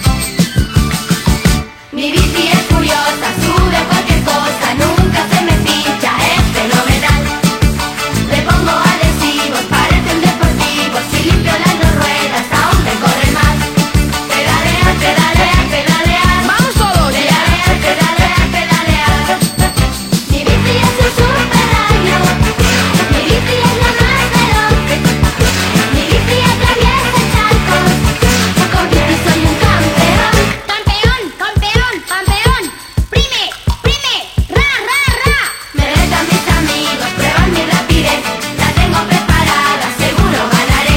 Mi bici es curiosa, sube cualquier cosa, nunca se me pincha, es fenomenal. Le pongo adhesivos, parece un deportivo, si limpio las dos ruedas aún me corre más. Pedalear, pedalear, pedalear. Vamos todos. Pedalear, pedalear, pedalear. Mi bici es un superaño. Mi bici es la más veloz. Mi bici atraviesa charcos. Con bici soy un campeón. Campeón, campeón, campeón. Prime, prime, ra, ra, ra. Me retan mis amigos, prueban mi rapidez. La tengo preparada, seguro ganaré.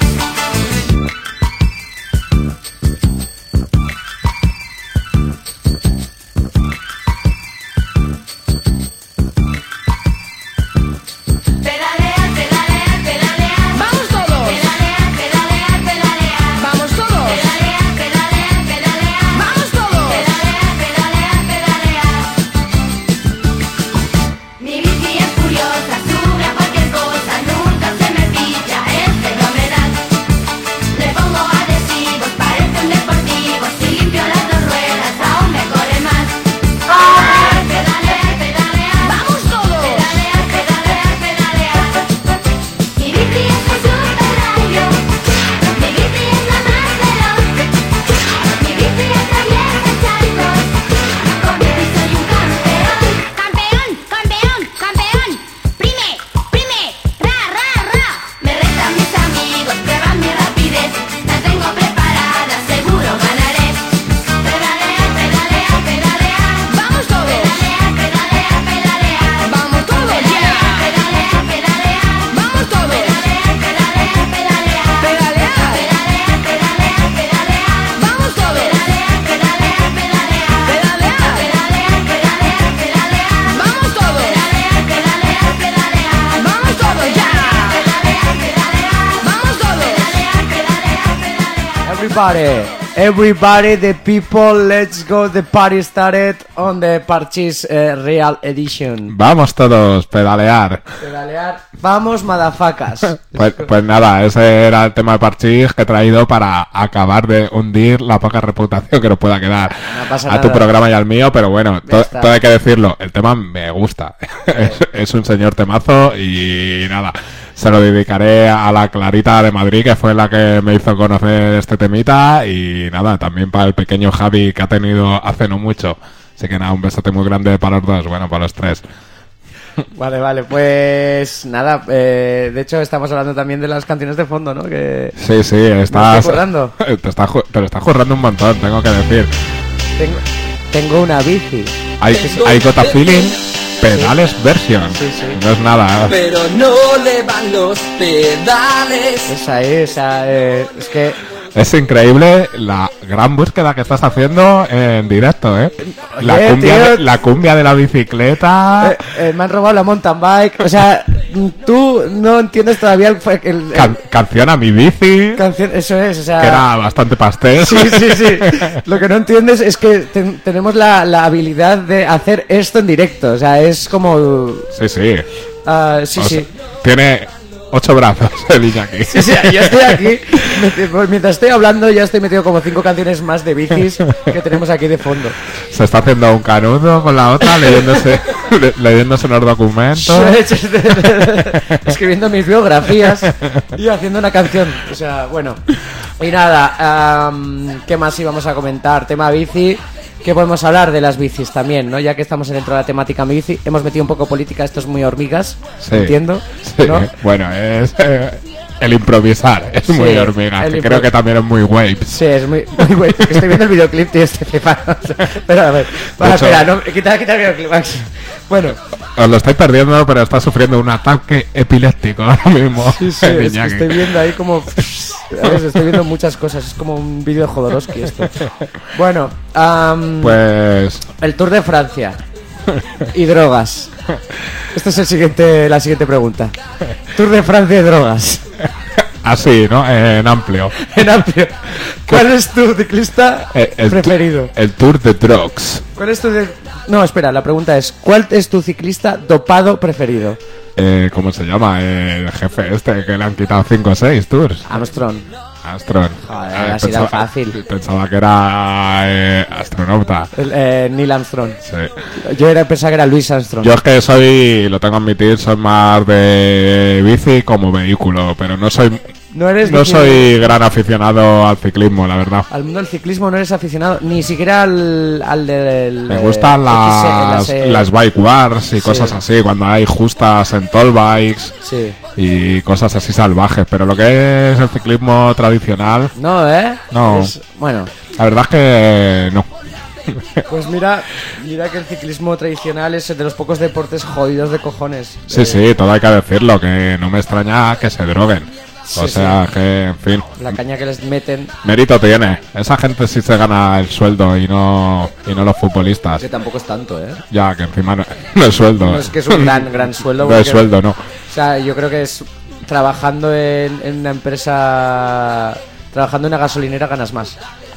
Pedalear, pedalear, pedalear. Vamos todos. Pedalear, pedalear, pedalear. Vamos todos. Pedalear, pedalear, pedalear. Vamos todos. Pedalear, pedalear, pedalear. Mi bici es curiosa, sube a cualquier cosa, nunca se me pilla, es fenomenal. Le pongo adhesivos, parece un deportivo, si limpio las dos ruedas aún me corre más. Pedalear, pedalear, pedalear. Vamos todos. Pedalear, pedalear, pedalear. Mi bici es un superaño. Mi bici es la más veloz. Mi bici atraviesa charcos. Con bici soy un campeón. Campeón, campeón, campeón. Prime, prime, ra, ra, ra. Me retan mis amigos, prueban mi rapidez. La tengo preparada, seguro ganaré. Pedalear, pedalear, pedalear. Vamos todos. Pedalear, pedalear, pedalear. Vamos todos. Pedalear, pedalear, pedalear. Vamos todos. Pedalear, pedalear, pedalear. Pedalear. Pedalear, pedalear, pedalear. Vamos todos. Pedalear, pedalear, pedalear. Pedalear. Pedalear, pedalear, pedalear. Vamos todos. Pedalear, pedalear, pedalear. Vamos todos ya. Pedalear, pedalear. Vamos todos. Pedalear, pedalear, pedalear. Everybody, everybody, the people, let's go. The party started on the Parchís eh, Real Edition. Vamos todos, pedalear. Pedalear. Vamos, madafacas. Pues, pues nada, ese era el tema de Parchís que he traído para acabar de hundir la poca reputación que nos pueda quedar No pasa a tu nada. programa y al mío, pero bueno, to- está. todo hay que decirlo, el tema me gusta. es, es un señor temazo y nada, se lo dedicaré a la Clarita de Madrid, que fue la que me hizo conocer este temita, y nada, también para el pequeño Javi que ha tenido hace no mucho. Así que nada, un besote muy grande para los dos, bueno, para los tres. Vale, vale, pues nada, eh, de hecho estamos hablando también de las canciones de fondo, ¿no? Que Sí, sí, estás... estoy currando. Te estás, ju- te lo estás currando un montón, tengo que decir. tengo, tengo una bici. Hay, hay Got a Feeling, pedales version. Sí, sí. No es nada. Pero no le van los pedales. Esa es, esa, eh, es que Es increíble la gran búsqueda que estás haciendo en directo, ¿eh? La Oye, cumbia, tío. de, la cumbia de la bicicleta. eh, eh, me han robado la mountain bike, o sea, tú no entiendes todavía el, el- el- Can- canción a mi bici, canción, eso es, o sea, que era bastante pastel. sí, sí, sí. Lo que no entiendes es que ten- tenemos la, la habilidad de hacer esto en directo, o sea, es como, Sí, sí. ah, sí, O sí. sea, tiene ocho brazos el Iñaki. Sí, sí, yo estoy aquí, me- mientras estoy hablando ya estoy metido como cinco canciones más de bicis que tenemos aquí de fondo. Se está haciendo un canudo con la otra, leyéndose, le- leyéndose los documentos. Escribiendo mis biografías y haciendo una canción. O sea, bueno. Y nada, am, ¿qué más íbamos a comentar? Tema bici. ¿Qué podemos hablar de las bicis también, no? Ya que estamos dentro de la temática bici, hemos metido un poco política, esto es muy hormigas, Sí. entiendo, Sí, ¿no? bueno, es eh, el improvisar, es Sí, muy hormiga, el que impro- creo que también es muy waves. Sí, es muy, muy bueno. Estoy viendo el videoclip, tío, este flipado. Pero a ver, para, hecho- espera, no, quita, quita el videoclip, Max. Bueno, Os lo estáis perdiendo, pero está sufriendo un ataque epiléptico ahora mismo. sí, sí, el es que Iñaki. estoy viendo ahí como... ¿sabes? Estoy viendo muchas cosas, es como un vídeo de Jodorowsky esto. Bueno, am, Pues el Tour de Francia y drogas. Esta es el siguiente, la siguiente pregunta. Tour de Francia y drogas. así, ¿no? En amplio. En amplio. ¿Cuál es tu ciclista Eh, el tu- preferido? El Tour de Drugs. ¿Cuál es tu de- No, espera, la pregunta es ¿cuál es tu ciclista dopado preferido? Eh, ¿Cómo se llama? El jefe este que le han quitado cinco o seis tours. Armstrong. Astron. Joder, Ah, ha sido fácil. Pensaba que era eh, astronauta. El, eh, Neil Armstrong. Sí. Yo era pensaba que era Luis Armstrong. Yo es que soy, lo tengo que admitir, soy más de bici como vehículo, pero no soy No eres no bici- soy gran aficionado al ciclismo, la verdad. Al mundo del ciclismo no eres aficionado, ni siquiera al, al del... Me eh, gustan X C, las, eh, las bike wars y Sí. cosas así, cuando hay justas en tall bikes Sí. y cosas así salvajes, pero lo que es el ciclismo tradicional, No, ¿eh? No. Es- bueno, la verdad es que no. pues mira, mira que el ciclismo tradicional es de los pocos deportes jodidos de cojones. Sí, Eh, sí, todo hay que decirlo, que no me extraña que se droguen. Sí, O sea, sí. que, en fin, La caña que les meten, mérito tiene. Esa gente sí se gana el sueldo y no y no los futbolistas. que tampoco es tanto, ¿eh? Ya, que encima no, no es sueldo. No es que es un gran, gran sueldo. No es porque- sueldo, no. O sea, yo creo que es trabajando en, en una empresa, trabajando en una gasolinera ganas más.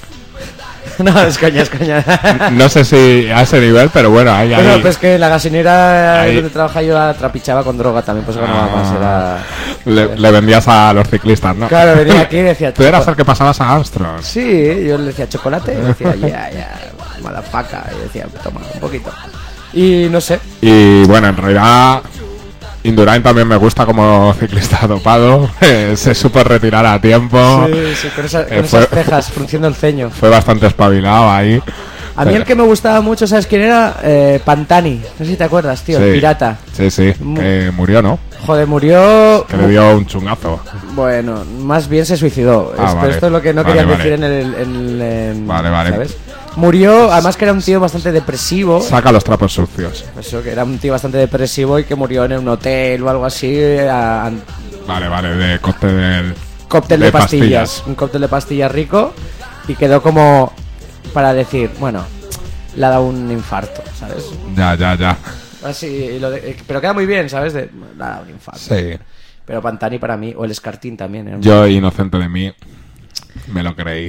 No, es coña, es coña. No sé si a ese nivel, pero bueno, ahí, Bueno, ahí. pues que la gasolinera Ahí. donde trabaja yo la trapichaba con droga también, pues ganaba Ah. más. Era... le, le vendías a los ciclistas, ¿no? Claro, venía aquí y decía... Tú eras "Choco-". el que pasabas a Armstrong. Sí, yo le decía chocolate y decía, ya, ya, madafaca. Y decía, toma, un poquito. Y no sé, Y bueno, en realidad, Indurain también me gusta como ciclista dopado. Eh, se supo retirar a tiempo. sí, sí, con, esa- con Eh, esas fue- cejas frunciendo el ceño. Fue bastante espabilado ahí. A mí el que me gustaba mucho, ¿sabes quién era? Eh, Pantani. No sé si te acuerdas, tío, el Sí. pirata. Sí, sí, Mu- que murió, ¿no? Joder, murió... Que le dio un chungazo. Bueno, más bien se suicidó. Ah, Es- vale. Esto es lo que no Vale, querían vale. decir en el... en- en- Vale, vale. ¿sabes? Murió, además que era un tío bastante depresivo. Saca los trapos sucios. Eso, que era un tío bastante depresivo y que murió en un hotel o algo así. A, a- Vale, vale, de cóctel del... cóctel de, De pastillas. pastillas. Un cóctel de pastillas rico. Y quedó como para decir, bueno, le ha dado un infarto, ¿sabes? Ya, ya, ya. Así, y lo de- pero queda muy bien, ¿sabes? De, le ha dado un infarto. Sí. Pero Pantani para mí, o el Escartín también. Era un- Yo, inocente de mí, me lo creí.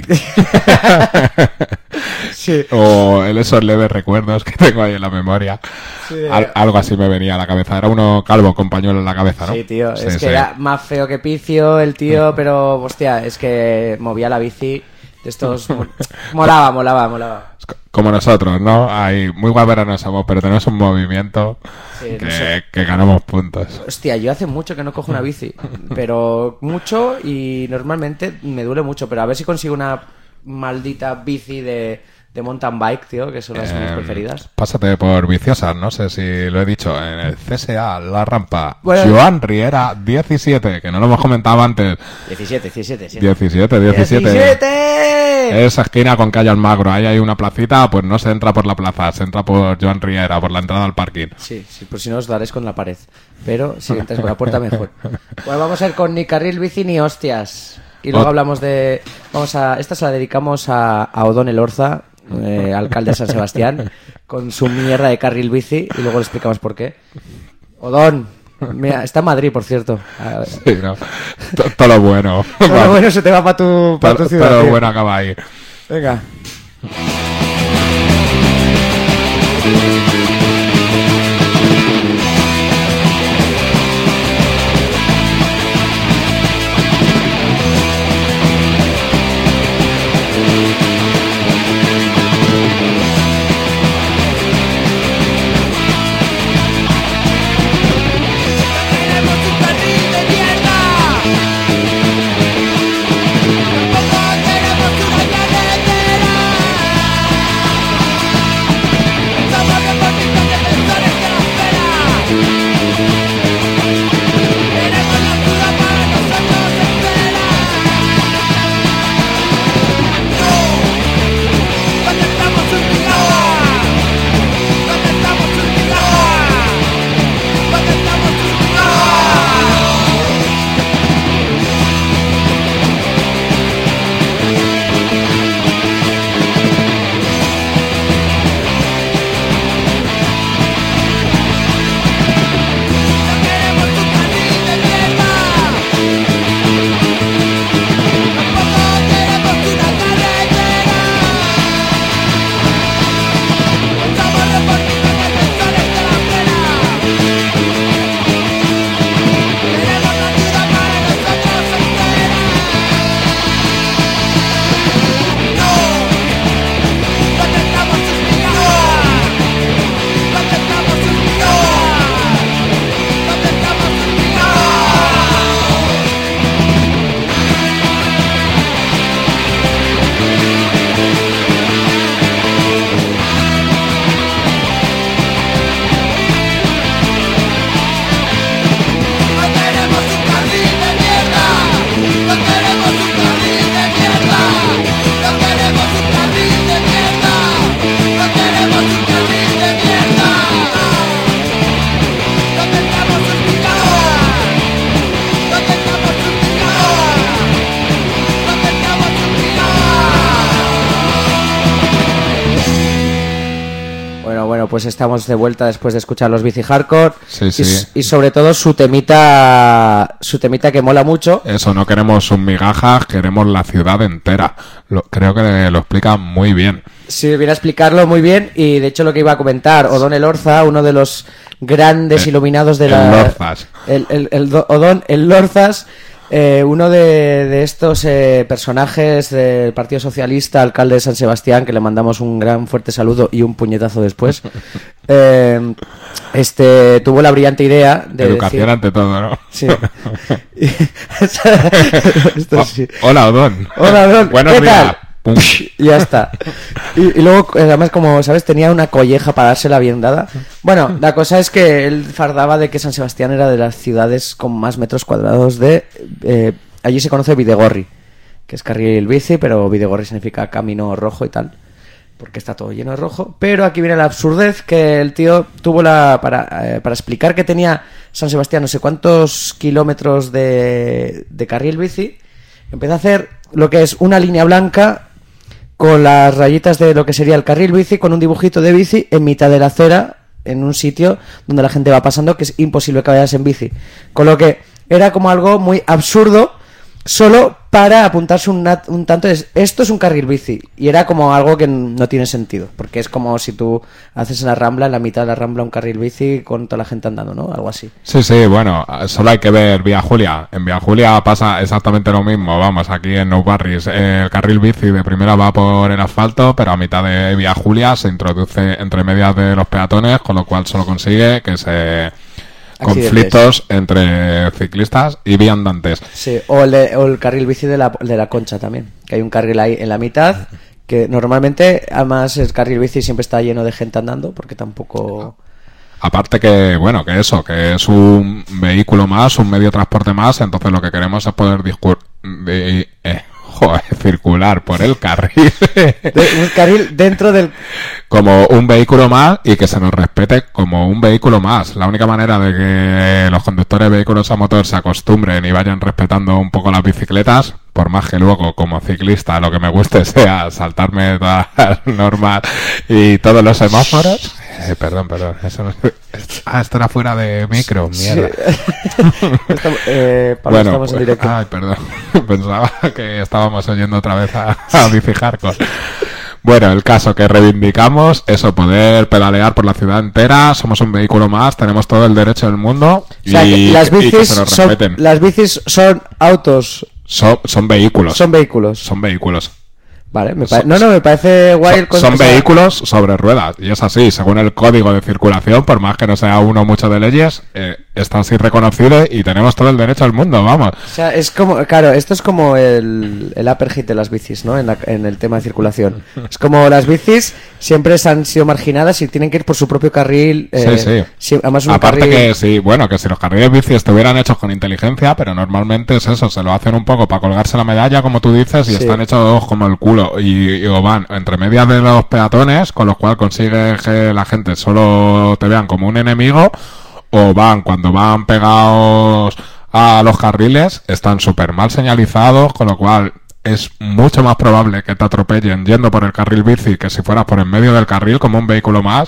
Sí. O en esos leves recuerdos que tengo ahí en la memoria. Sí. Al- algo así me venía a la cabeza. Era uno calvo con pañuelo en la cabeza, ¿no? Sí, tío, Sí, es que sí. era más feo que Picio el tío, pero hostia, es que movía la bici de estos... molaba, molaba, molaba. Como nosotros, ¿no? Hay muy guaperas no somos, pero tenemos un movimiento Sí, que, no sé. que ganamos puntos. Hostia, yo hace mucho que no cojo una bici, pero mucho y normalmente me duele mucho, pero a ver si consigo una maldita bici de, de mountain bike, tío, que son las mis Eh, preferidas. Pásate por Viciosas, no sé si lo he dicho, en el C S A, La Rampa. Bueno. Joan Riera, diecisiete, que no lo hemos comentado antes. diecisiete, diecisiete, sí. diecisiete, diecisiete. ¡diecisiete! Esa esquina con calle Almagro, ahí hay una placita, pues no se entra por la plaza, se entra por Joan Riera, por la entrada al parking. Sí, sí, por si no os daréis con la pared. Pero si entráis por la puerta, mejor. Pues vamos a ir con ni carril bici ni hostias. Y luego Ot- hablamos de... Vamos a... Esta se la dedicamos a, a Odón Elorza, eh, alcalde de San Sebastián, con su mierda de carril bici. Y luego le explicamos por qué. Odón, Mira, está en Madrid, por cierto. A ver. Sí, no. T- Todo lo bueno. Todo bueno se te va para tu, pa' Todo tu ciudad. todo lo tío. bueno acaba ahí. Venga. Queremos un carril de mierda. Tampoco queremos una carretera. Somos deportistas defensores de la espera. Queremos la ciudad para nosotros entera. No, ¿dónde estamos Urbigawa? ¿Dónde estamos Urbigawa? ¿Dónde estamos Urbigawa? No queremos un carril de mierda. Tampoco queremos una carretera. Somos deportistas defensores de la pena. Queremos la vida para nosotros entera. No, ¿dónde estamos Urbigawa? ¿Dónde estamos Urbigawa? ¿Dónde estamos Urbigawa? No queremos un carril de mierda. No queremos un carril de mierda. No queremos un carril de mierda. No queremos un carril de mierda. ¿Dónde estamos Urbigawa? ¿Dónde estamos Urbigawa? ¿Dónde estamos Urbigawa? Bueno, bueno, pues estamos de vuelta después de escuchar los Bici Hardcore. Sí, Y sí. s- Y, sobre todo su temita, su temita que mola mucho. Eso, no queremos un migajas, queremos la ciudad entera. Lo, creo que lo explica muy bien. Sí, viene a explicarlo muy bien y de hecho lo que iba a comentar, Odón Elorza, uno de los grandes El- iluminados de el la... Lorzas. El, el, el do- Odón el Lorzas, eh, uno de, de estos eh, personajes del Partido Socialista, alcalde de San Sebastián, que le mandamos un gran fuerte saludo y un puñetazo después. eh, este tuvo la brillante idea de Educación decir- ante todo, ¿no? Sí. Esto sí. Oh, hola, Odón. Hola, Odón. Buenos ¿Qué días. tal? Pum. Y ya está. Y, y luego, además, como sabes, tenía una colleja para dársela bien dada. Bueno, la cosa es que él fardaba de que San Sebastián era de las ciudades con más metros cuadrados de... eh, allí se conoce Bidegorri, que es carril bici, pero Bidegorri significa camino rojo y tal, porque está todo lleno de rojo. Pero aquí viene la absurdez, que el tío tuvo la... Para, eh, para explicar que tenía San Sebastián no sé cuántos kilómetros de, de carril bici, empezó a hacer lo que es una línea blanca con las rayitas de lo que sería el carril bici, con un dibujito de bici en mitad de la acera, en un sitio donde la gente va pasando, que es imposible que vayas en bici. Con lo que era como algo muy absurdo, solo para apuntarse un, nat- un tanto de esto es un carril bici. Y era como algo que no tiene sentido, porque es como si tú haces en la Rambla, en la mitad de la Rambla, un carril bici con toda la gente andando, ¿no? Algo así. Sí, sí, bueno, solo hay que ver Vía Julia. En Vía Julia pasa exactamente lo mismo. Vamos, aquí en Nou Barris, eh, el carril bici de primera va por el asfalto, pero a mitad de Vía Julia se introduce entre medias de los peatones, con lo cual solo consigue que se... Accidentes. conflictos entre ciclistas y viandantes. Sí, o el, de- o el carril bici de la, de la Concha también, que hay un carril ahí en la mitad, que normalmente, además, el carril bici siempre está lleno de gente andando, porque tampoco... Aparte que, bueno, que eso, que es un vehículo más, un medio de transporte más, entonces lo que queremos es poder discur de, eh, joder, circular por el carril de- un carril dentro del... como un vehículo más y que se nos respete como un vehículo más. La única manera de que los conductores de vehículos a motor se acostumbren y vayan respetando un poco las bicicletas, por más que luego como ciclista lo que me guste sea saltarme todas las normas y todos los semáforos. Eh, perdón, perdón, eso no es... Ah, esto era fuera de micro, mierda. Estamos, eh, Pablo, Bueno, estamos en pues- directo. ay, perdón. Pensaba que estábamos oyendo otra vez a, a Bici Hardcore. Bueno, el caso que reivindicamos, eso, poder pedalear por la ciudad entera, somos un vehículo más, tenemos todo el derecho del mundo O sea, que y, las y que bicis se nos son, respeten. las bicis son autos, Son, son vehículos. son vehículos. Son vehículos. Vale, me pa- son- no, no, me parece guay el Son, son concepto, o sea, vehículos sobre ruedas. Y es así, según el código de circulación, por más que no sea uno mucho de leyes, eh, está así reconocido y tenemos todo el derecho al mundo, vamos. O sea, es como, claro, esto es como el, el upper hit de las bicis, ¿no? En, la- en el tema de circulación. Es como las bicis siempre se han sido marginadas y tienen que ir por su propio carril. eh, Sí, sí. si- además un Aparte carril- que sí, bueno, que si los carriles bici estuvieran hechos con inteligencia, pero normalmente es eso, se lo hacen un poco para colgarse la medalla, como tú dices, y Sí. están hechos como el culo. Y, y o van entre medias de los peatones, con lo cual consigues que la gente solo te vean como un enemigo, o van cuando van pegados a los carriles, están súper mal señalizados, con lo cual es mucho más probable que te atropellen yendo por el carril bici que si fueras por en medio del carril como un vehículo más.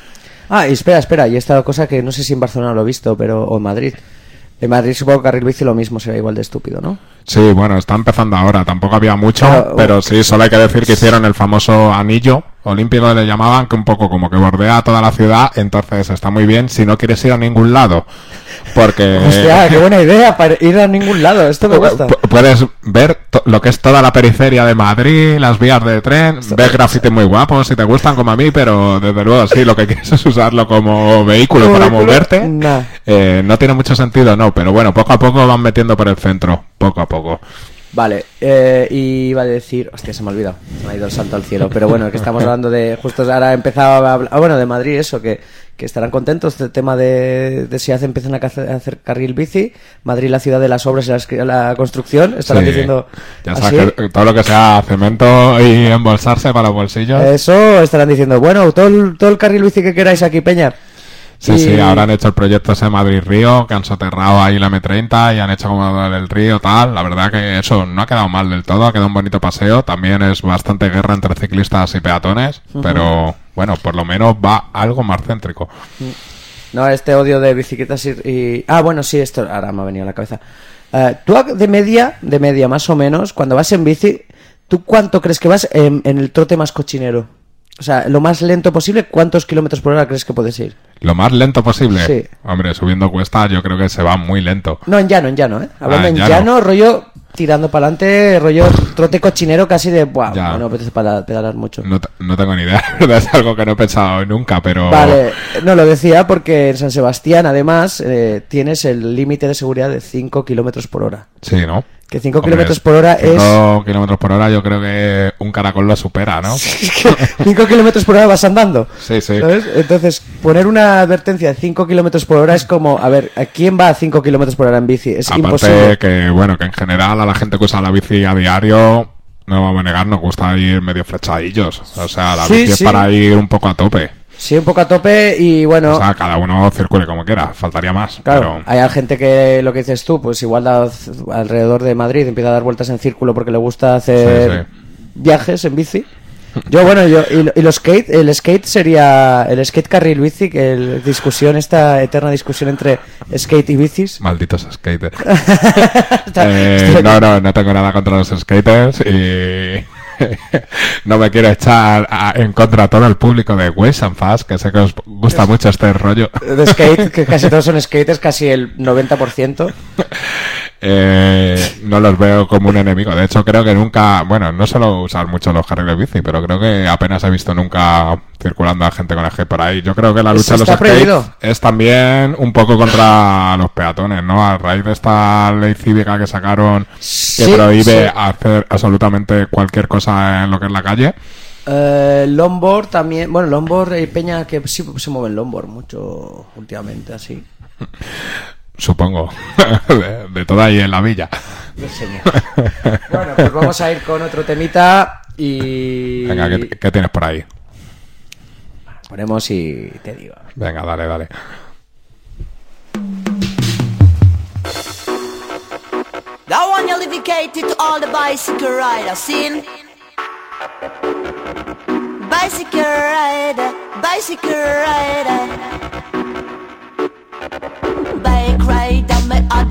Ah, y espera, espera, y esta cosa que no sé si en Barcelona lo he visto, pero o en Madrid. En Madrid supongo que carril bici lo mismo, será igual de estúpido, ¿no? Sí, bueno, está empezando ahora, tampoco había mucho, Claro, pero uh, sí, solo hay que decir que hicieron el famoso anillo olímpico, le llamaban, que un poco como que bordea toda la ciudad, entonces está muy bien si no quieres ir a ningún lado, porque Hostia, qué buena idea para ir a ningún lado, esto me gusta. pu- puedes ver to- lo que es toda la periferia de Madrid, las vías de tren, ves grafitis muy guapos si te gustan como a mí, pero desde luego sí, lo que quieres es usarlo como vehículo Como para vehículo, moverte, nah. eh, no tiene mucho sentido, no, pero bueno, poco a poco van metiendo por el centro, poco a poco. Vale, eh, y iba a decir, hostia, se me ha olvidado, se me ha ido el salto al cielo, pero bueno, que estamos hablando de, justo ahora he empezado a hablar, ah, bueno, de Madrid, eso, que, que estarán contentos del tema de, de si hace, empiezan a hacer, a hacer carril bici, Madrid la ciudad de las obras y la, escri- la construcción, estarán Sí, diciendo, ya ¿así? sabes que todo lo que sea cemento y embolsarse para los bolsillos. Eso estarán diciendo, bueno, todo el, todo el carril bici que queráis aquí, Peña. Sí, Y- sí, ahora han hecho el proyecto ese Madrid-Río, que han soterrado ahí la eme treinta y han hecho como el río tal. La verdad que eso no ha quedado mal del todo, ha quedado un bonito paseo. También es bastante guerra entre ciclistas y peatones, pero bueno, por lo menos va algo más céntrico. No, este odio de bicicletas y, y- ah, bueno, sí, esto ahora me ha venido a la cabeza. Eh, tú de media, de media más o menos, cuando vas en bici, ¿tú cuánto crees que vas en, en el trote más cochinero? O sea, lo más lento posible, ¿cuántos kilómetros por hora crees que puedes ir? Lo más lento posible. Sí. Hombre, subiendo cuesta yo creo que se va muy lento. No, en llano, en llano, ¿eh? Hablando Ah, en en llano. llano. rollo tirando para adelante, rollo trote cochinero casi de, buah, Ya. no me apetece pala- pedalar mucho. No, te- no tengo ni idea, la verdad es algo que no he pensado nunca, pero... Vale, no lo decía porque en San Sebastián, además, eh, tienes el límite de seguridad de cinco kilómetros por hora. Sí, ¿no? Que cinco Hombre, kilómetros por hora es... cinco kilómetros por hora yo creo que un caracol lo supera, ¿no? cinco kilómetros por hora vas andando. Sí, sí. ¿Sabes? Entonces, poner una advertencia de cinco kilómetros por hora es como, a ver, ¿a quién va a cinco kilómetros por hora en bici? Es Aparte imposible. que, bueno, que en general a la gente que usa la bici a diario, no vamos a negar, nos gusta ir medio flechadillos. O sea, la Sí, bici sí. es para ir un poco a tope. Sí, un poco a tope y bueno... O sea, cada uno circule como quiera, faltaría más. Claro, pero... hay gente que lo que dices tú, pues igual da alrededor de Madrid, empieza a dar vueltas en círculo porque le gusta hacer Sí, viajes en bici. Yo, bueno, yo y, lo- y los skate, el skate sería el skate carril bici, que el discusión, esta eterna discusión entre skate y bicis. Malditos skaters. Está- Eh, está- no, no, no tengo nada contra los skaters y no me quiero echar a- en contra a todo el público de Waves and Fast, que sé que os gusta mucho este rollo. de skate, que casi todos son skaters, casi el noventa por ciento. Eh, no los veo como un enemigo. De hecho, creo que nunca, bueno, no suelo usar mucho los carriles bici, pero creo que apenas he visto nunca circulando a gente con skate por ahí. Yo creo que la lucha de Eso los está skates prohibido. es también un poco contra los peatones, ¿no? A raíz de esta ley cívica que sacaron que Sí, prohíbe sí. hacer absolutamente cualquier cosa en lo que es la calle. Eh, longboard también, bueno, longboard hay peña que sí se mueve en longboard mucho últimamente, así. Supongo. de, de todo ahí en la villa. No sé, señor. Bueno, pues vamos a ir con otro temita y Venga, ¿qué, qué tienes por ahí? ponemos y te digo. Venga, dale, dale. That one you dedicated to all the bicycle riders, seen? Bicycle rider, bicycle rider.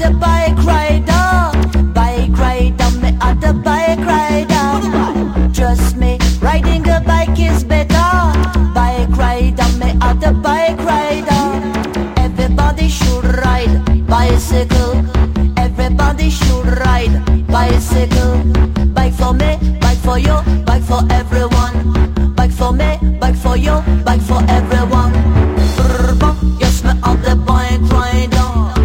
the bike rider, bike rider, me at the bike rider. Trust me, riding a bike is better. Bike rider, me at the bike rider. Everybody should ride bicycle. Everybody should ride bicycle. Bike for me, bike for you, bike for everyone. Bike for me, bike for you, bike for everyone. Brr, yes, me on the bike rider.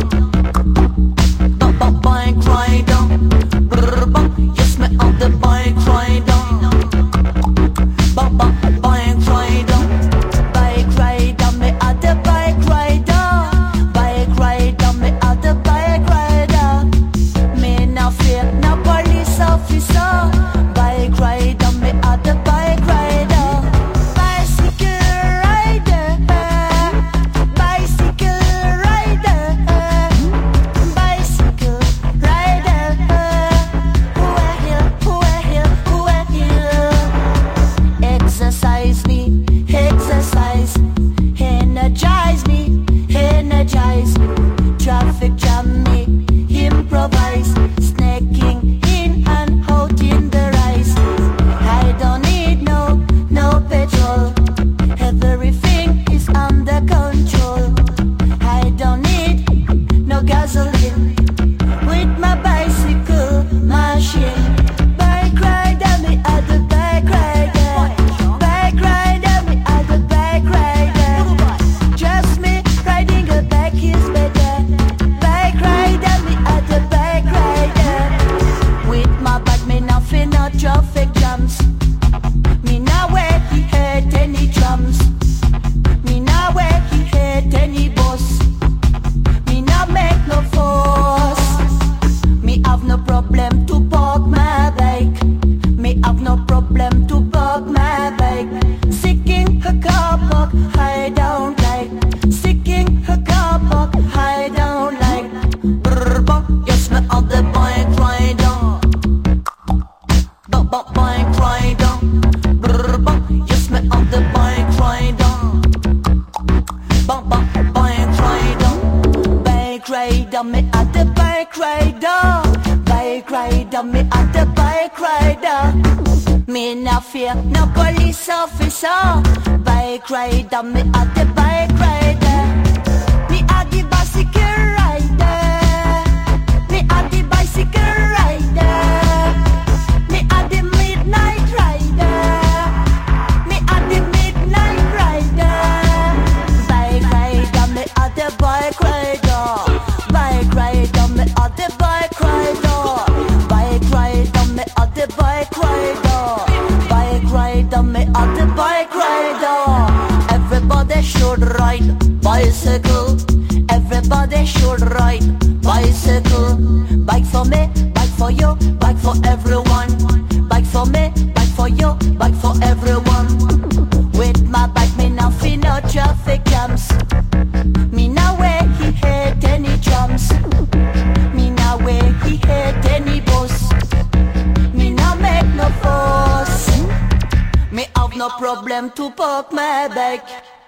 B- b- Bike rider. Brr, yes, me on the bike rider. B- b- Bike rider. Bike rider, me at the bike rider. Bike rider, me at the bike rider. Me no fear no police officer. Bike rider, me at the bike rider. Bicycle rider, bicycle rider, bicycle rider. Who are here? Who are here? Who are here? Exercise me, exercise, energize me, energize. Traffic jam me, improvise, snaking in and out in the rise. I don't need no, no petrol. Everything is under control. I don't need no gasoline. With my bicycle machine. Bike rider, me at the bike rider. Bike rider, me at the bike rider. Just me riding a bike is better. Bike rider, me at the bike rider. With my bike, me nothing, no traffic jams. Me now where he hate any drums. Me now where he hate any boss. Me now make no fuss. Me have no problem to park my bike. Me have no problem to park my bike. Seeking a car park, I don't like. Seeking a car park, I don't like. Brr, yes, me on the bike rider. B- b- Bike rider. Brr, yes, me on the bike rider. B- b- Bike rider. Bike rider, me at the bike rider. Bike rider, me at the bike rider. Me no fear no police officer. Bike rider, me at the bike rider. Me at the bicycle rider. Me at the bicycle rider. Me at the midnight rider. Me at the midnight rider. Bike rider, me at the bike rider. Bike rider, me at the bike rider. Bike rider, me at the bike rider. Bike rider, me at the bike rider. Everybody should ride bicycle. Everybody should ride bicycle. Bike for me, bike for you, bike for everyone. Bike for me, bike for you, bike for everyone. With my bike, me now feel no traffic jams. Me now where he hate any jams. Me now where he hate any boss. Me now make no fuss. Me have no problem to park my bike.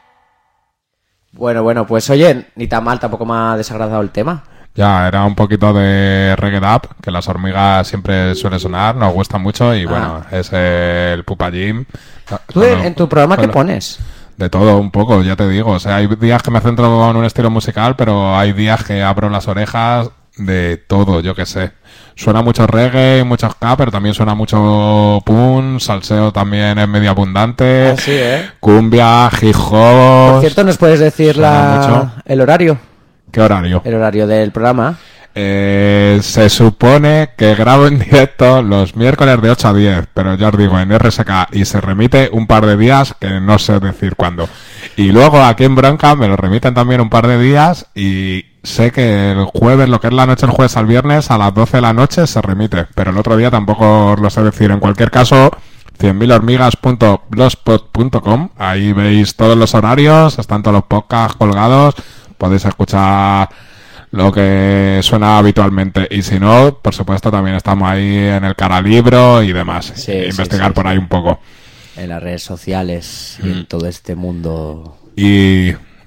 Bueno, bueno, pues oye, ni tan mal, tampoco me ha desagradado el tema. Ya, era un poquito de reggae up, que las hormigas siempre suele sonar, nos gusta mucho y Ah. bueno, es el Pupa Jim. ¿Tú en, en tu programa qué Solo- pones? De todo un poco, ya te digo. O sea, hay días que me centro en un estilo musical, pero hay días que abro las orejas de todo, yo qué sé. Suena mucho reggae, mucho ska, pero también suena mucho punk, salseo también es medio abundante, Así, ¿eh? cumbia, hip hop. Por cierto, ¿nos puedes decir suena la... mucho. el horario? ¿Qué horario? El horario del programa. Eh, se supone que grabo en directo los miércoles de ocho a diez, pero ya os digo, en R S K, y se remite un par de días que no sé decir cuándo. Y luego aquí en Bronca me lo remiten también un par de días y sé que el jueves, lo que es la noche el jueves al viernes, a las doce de la noche se remite, pero el otro día tampoco os lo sé decir. En cualquier caso, cien mil hormigas punto blogspot punto com, ahí veis todos los horarios, están todos los podcasts colgados, podéis escuchar lo que suena habitualmente, y si no, por supuesto también estamos ahí en el Caralibro y demás, Sí, e sí, investigar sí, por sí. ahí un poco. En las redes sociales y en todo este mundo. Y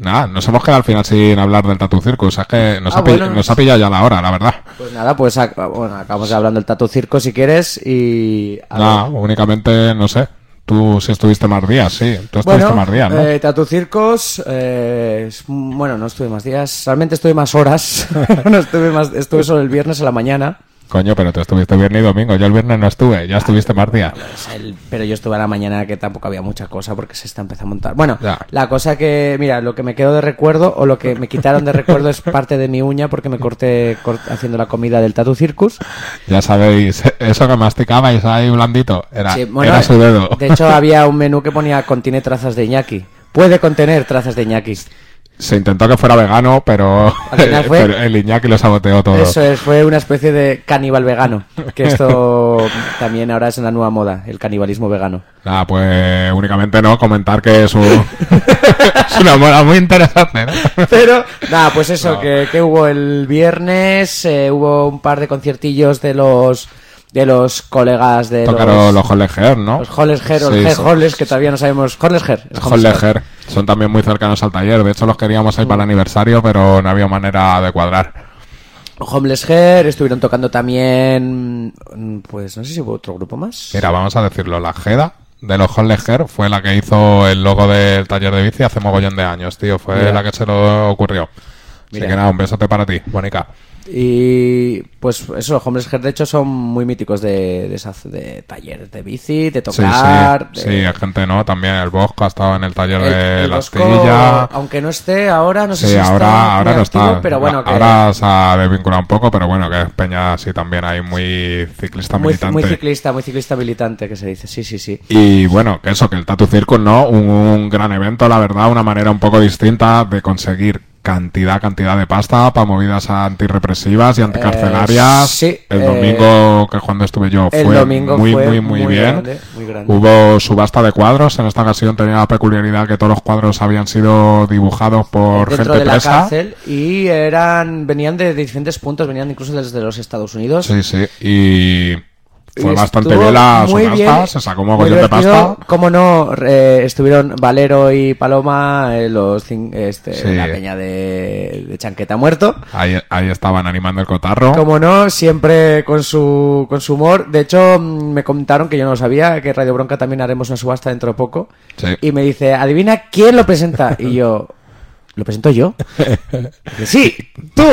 nada, nos hemos quedado al final sin hablar del Tattoo Circus. Es que nos, Ah, ha, pill- bueno. nos ha pillado ya la hora, la verdad. Pues nada, pues ac- bueno, acabamos de hablando del Tattoo Circo si quieres y... a Nada, ver. únicamente, no sé. Tú sí estuviste más días, sí. Tú estuviste Bueno, más días, ¿no? eh, Tattoo Circos, eh, es- bueno, no estuve más días, realmente estuve más horas, no estuve más, estuve solo el viernes a la mañana. Coño, pero tú estuviste viernes y domingo. Yo el viernes no estuve, ya estuviste más días. Pues el- pero yo estuve a la mañana que tampoco había mucha cosa porque se está empezando a montar. Bueno, Ya. la cosa que, mira, lo que me quedó de recuerdo o lo que me quitaron de recuerdo es parte de mi uña porque me corté cort- haciendo la comida del Tattoo Circus. Ya sabéis, eso que masticabais ahí blandito, era, Sí, bueno, era su dedo. De hecho, había un menú que ponía contiene trazas de Iñaki. Puede contener trazas de Iñaki. Se intentó que fuera vegano, pero, Al final fue- pero el Iñaki lo saboteó todo. Eso es, fue una especie de caníbal vegano. Que esto también ahora es una nueva moda, el canibalismo vegano. Nada, pues únicamente no, comentar que es, un- es una moda muy interesante, ¿no? Pero, nada, pues eso, No. que, que hubo el viernes, eh, hubo un par de conciertillos de los de los colegas de Tocaron los... los Holleger, ¿no? Los Holleger, o Sí, el Ger sí. Holles, que todavía no sabemos... Holleger. es Holleger. Holleger. Son también muy cercanos al taller. De hecho, los queríamos ahí para el aniversario, pero no había manera de cuadrar. Homeless Hair, estuvieron tocando también, mm, pues no sé si hubo otro grupo más. Mira, vamos a decirlo, la Jeda de los Holleger fue la que hizo el logo del taller de bici hace mogollón de años, tío. Fue Mira. la que se lo ocurrió. Mira. Así que nada, un besote para ti, Mónica. Y pues eso, los Homeless Hair de hecho son muy míticos de, de, esas- de talleres de bici, de Sí, tocar. sí, de- sí, hay gente, ¿no? También el Bosco ha estado en el taller El- de el la Bosco, Astilla. aunque no esté ahora, no sé Sí, si ahora, está ahora muy no activo, está. pero bueno, que Ahora se ha desvinculado un poco, pero bueno, que es Peña sí también hay muy ciclista muy, militante. muy ciclista, muy ciclista militante que se dice, sí, sí, sí. Y bueno, que eso, que el Tattoo Circus, ¿no? Un, un gran evento, la verdad, una manera un poco distinta de conseguir cantidad, cantidad de pasta para movidas antirrepresivas y anticarcelarias. Eh, sí, el eh, domingo, que es cuando estuve yo, el fue domingo muy, fue muy, muy, muy bien. grande, muy grande. Hubo subasta de cuadros. En esta ocasión tenía la peculiaridad que todos los cuadros habían sido dibujados por Dentro gente de la presa. cárcel y eran venían de diferentes puntos, venían incluso desde los Estados Unidos. Sí, sí. Y fue Y bastante estuvo bien la muy subasta, bien, se sacó un muy mogollón de divertido. pasta. Cómo no, eh, estuvieron Valero y Paloma, eh, los cin- este, Sí. la peña de, de Chanqueta Muerto. Ahí, ahí estaban animando el cotarro. Como no, siempre con su, con su humor. De hecho, mm, me contaron, que yo no lo sabía, que Radio Bronca también haremos una subasta dentro de poco. Sí. Y me dice, adivina quién lo presenta. Y yo, ¿lo presento yo? Dice, sí, tú.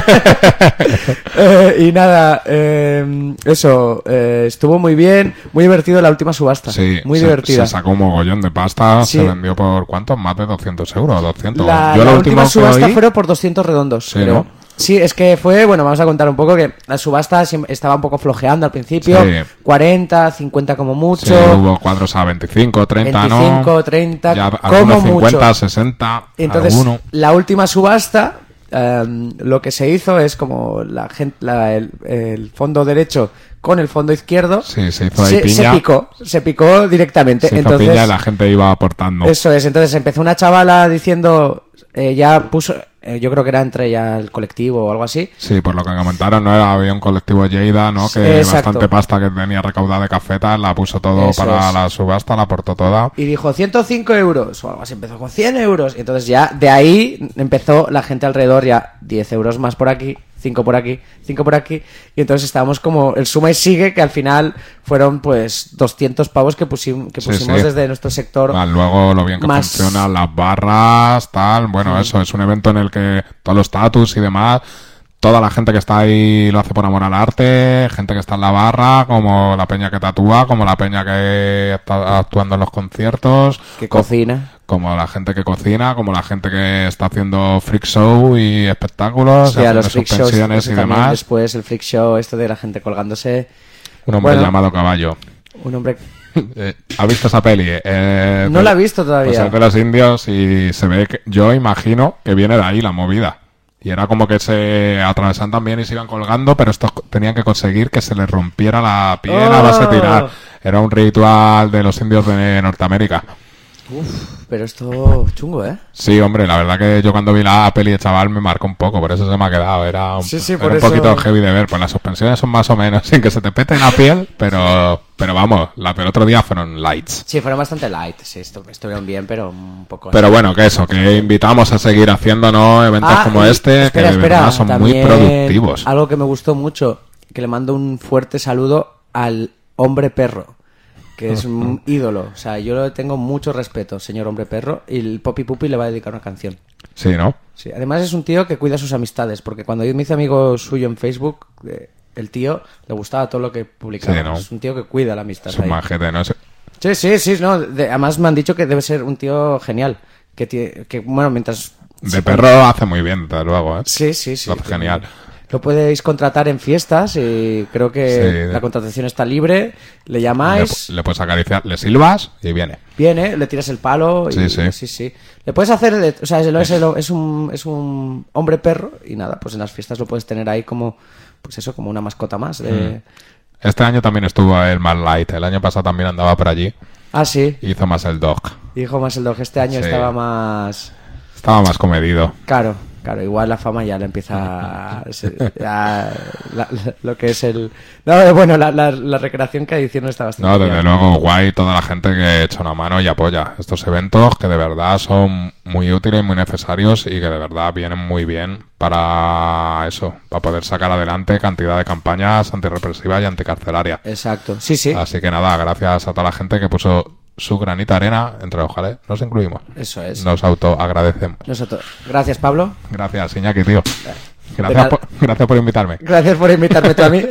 Eh, y nada, eh, eso, eh, estuvo muy bien, muy divertido la última subasta. Sí, muy se, divertida. se sacó un mogollón de pasta, Sí. se vendió por ¿cuánto? Más de doscientos euros, doscientos. La, Yo la lo última último que subasta oí- fueron por doscientos redondos, Sí, creo. ¿no? Sí, es que fue, bueno, vamos a contar un poco que la subasta sim- estaba un poco flojeando al principio, Sí. cuarenta, cincuenta como mucho, Sí, hubo cuadros a veinticinco, treinta, veinticinco, ¿no? treinta, Ya como algunos mucho. cincuenta, sesenta, Entonces, alguno. la última subasta, em, lo que se hizo es como la gente, la- el, el fondo derecho con el fondo izquierdo, Sí, se hizo ahí se, se piña. picó, se picó directamente. Se hizo Entonces, piña y la gente iba aportando. eso es, entonces empezó una chavala diciendo, eh, ya puso, eh, yo creo que era entre ya el colectivo o algo así. Sí, por lo que comentaron, ¿no? Era- había un colectivo Lleida, ¿no? Sí, Que exacto. bastante pasta que tenía recaudada de cafetas, la puso todo Eso para es. la subasta, la aportó toda. Y dijo ciento cinco euros o algo así, empezó con cien euros. Y entonces ya de ahí empezó la gente alrededor, ya diez euros más por aquí, cinco por aquí, cinco por aquí. Y entonces estábamos como el suma y sigue, que al final fueron pues doscientos pavos que, pusim- que Sí, pusimos sí. desde nuestro sector. Ah, luego lo bien que Más- funcionan las barras, tal. Bueno, eso es un evento en el que todos los tatus y demás, toda la gente que está ahí lo hace por amor al arte, gente que está en la barra, como la peña que tatúa, como la peña que está actuando en los conciertos, Que co- cocina. como la gente que cocina, como la gente que está haciendo freak show y espectáculos, Sí, a haciendo los freak shows. suspensiones eso y también demás. después el freak show, esto de la gente colgándose. Un hombre Bueno. llamado Caballo. Un hombre... Eh, ¿Ha visto esa peli? Eh, No la he visto todavía. Pues es de los indios y se ve que, yo imagino que viene de ahí la movida. Y era como que se atravesan también y se iban colgando, pero estos tenían que conseguir que se les rompiera la piel a base de tirar. Era un ritual de los indios de Norteamérica. pero esto chungo, ¿eh? Sí, hombre, la verdad que yo cuando vi la peli de chaval me marcó un poco, por eso se me ha quedado. Era un, Sí, sí, era por un eso- poquito heavy de ver, pues las suspensiones son más o menos sin que se te pete la piel, pero pero vamos, la del otro día fueron lights. Sí, fueron bastante light, sí, estu- estuvieron bien, pero un poco... Pero bueno, que eso, que invitamos a seguir haciéndonos eventos Ah, como y- este, espera, que de espera, verdad son también muy productivos. Algo que me gustó mucho, que le mando un fuerte saludo al hombre perro, que es un ídolo. O sea, yo le tengo mucho respeto, señor hombre perro, y el Poppy Puppy le va a dedicar una canción. Sí, ¿no? Sí, además es un tío que cuida sus amistades, porque cuando yo me hice amigo suyo en Facebook, eh, el tío le gustaba todo lo que publicaba. Sí, ¿no? Es un tío que cuida la amistad. Es un ahí. majete, ¿no? Es- Sí, sí, sí, no, de- además me han dicho que debe ser un tío genial, que, tie- que bueno, mientras... De perro hace muy bien, desde luego, ¿eh? Sí, sí, sí. Lo hace genial. Lo podéis contratar en fiestas y creo que Sí. la contratación está libre. Le Le, llamáis, le puedes acariciar, le silbas y viene. viene, le tiras el palo y Sí, sí. sí, sí. Le puedes hacer, de- o sea, es, es, es un, es un hombre perro y nada, pues en las fiestas lo puedes tener ahí como, pues eso, como una mascota más. de- Este año también estuvo el más light, el año pasado también andaba por allí, Ah, sí, hizo más el dog. dijo más el dog. Este año Sí. estaba más... Estaba más comedido. Claro, claro, igual la fama ya le empieza a- se- ya la- la- lo que es el... No, bueno, la, la, la recreación que hicieron está bastante No, desde bien. luego, guay toda la gente que echa una mano y apoya estos eventos que de verdad son muy útiles y muy necesarios y que de verdad vienen muy bien para eso, para poder sacar adelante cantidad de campañas antirrepresivas y anticarcelarias. Exacto, sí, sí, Así que nada, gracias a toda la gente que puso su granita de arena entre los jalés. Nos incluimos. eso es. Nos autoagradecemos. Nosotros. Gracias, Pablo. Gracias, Iñaki, tío. De Gracias nada. por, gracias por invitarme. Gracias por invitarme tú a mí.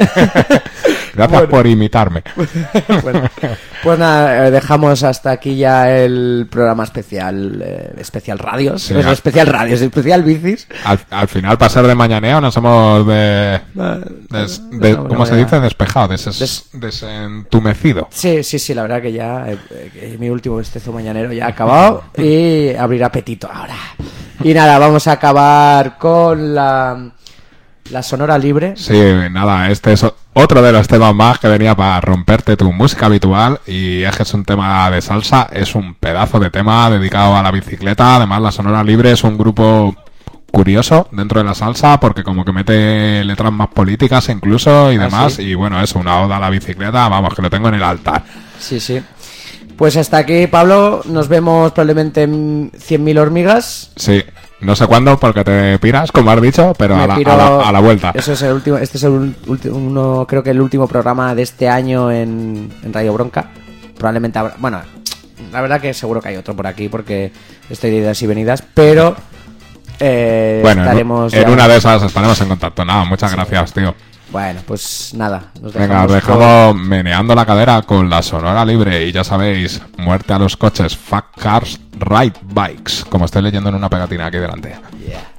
Gracias Bueno. por imitarme. Bueno, pues nada, eh, dejamos hasta aquí ya el programa especial, eh, especial radios, Sí, no es ah. especial radios, especial bicis. Al, al final, para ser de mañaneo, nos hemos de... Ah, des- no, de- no, ¿Cómo no, se ya. dice? Despejado, deses- Des- desentumecido. Sí, sí, sí, la verdad que ya eh, eh, mi último bestezo mañanero ya ha acabado y abrir apetito ahora. Y nada, vamos a acabar con la, la Sonora Libre. Sí, nada, este es o- otro de los temas más que venía para romperte tu música habitual y es que es un tema de salsa, es un pedazo de tema dedicado a la bicicleta. Además, la Sonora Libre es un grupo curioso dentro de la salsa porque como que mete letras más políticas incluso y ¿Ah, demás sí? y bueno, es una oda a la bicicleta, vamos, que lo tengo en el altar. Sí, sí. Pues hasta aquí, Pablo. Nos vemos probablemente en cien mil hormigas. Sí, no sé cuándo porque te piras, como has dicho, pero Me a la, piro- a la- a la vuelta. Eso es el último. Este es el ul- ulti- uno, creo que el último programa de este año en, en Radio Bronca. Probablemente habrá. Bueno, la verdad que seguro que hay otro por aquí porque estoy de idas y venidas, pero eh, Bueno, en- estaremos. en, ya- una de esas estaremos en contacto. Nada, muchas gracias, tío. Bueno, pues nada. Nos Venga, os dejamos con- dejamos meneando la cadera con la Sonora Libre y ya sabéis, muerte a los coches, fuck cars, ride bikes, como estoy leyendo en una pegatina aquí delante. Yeah.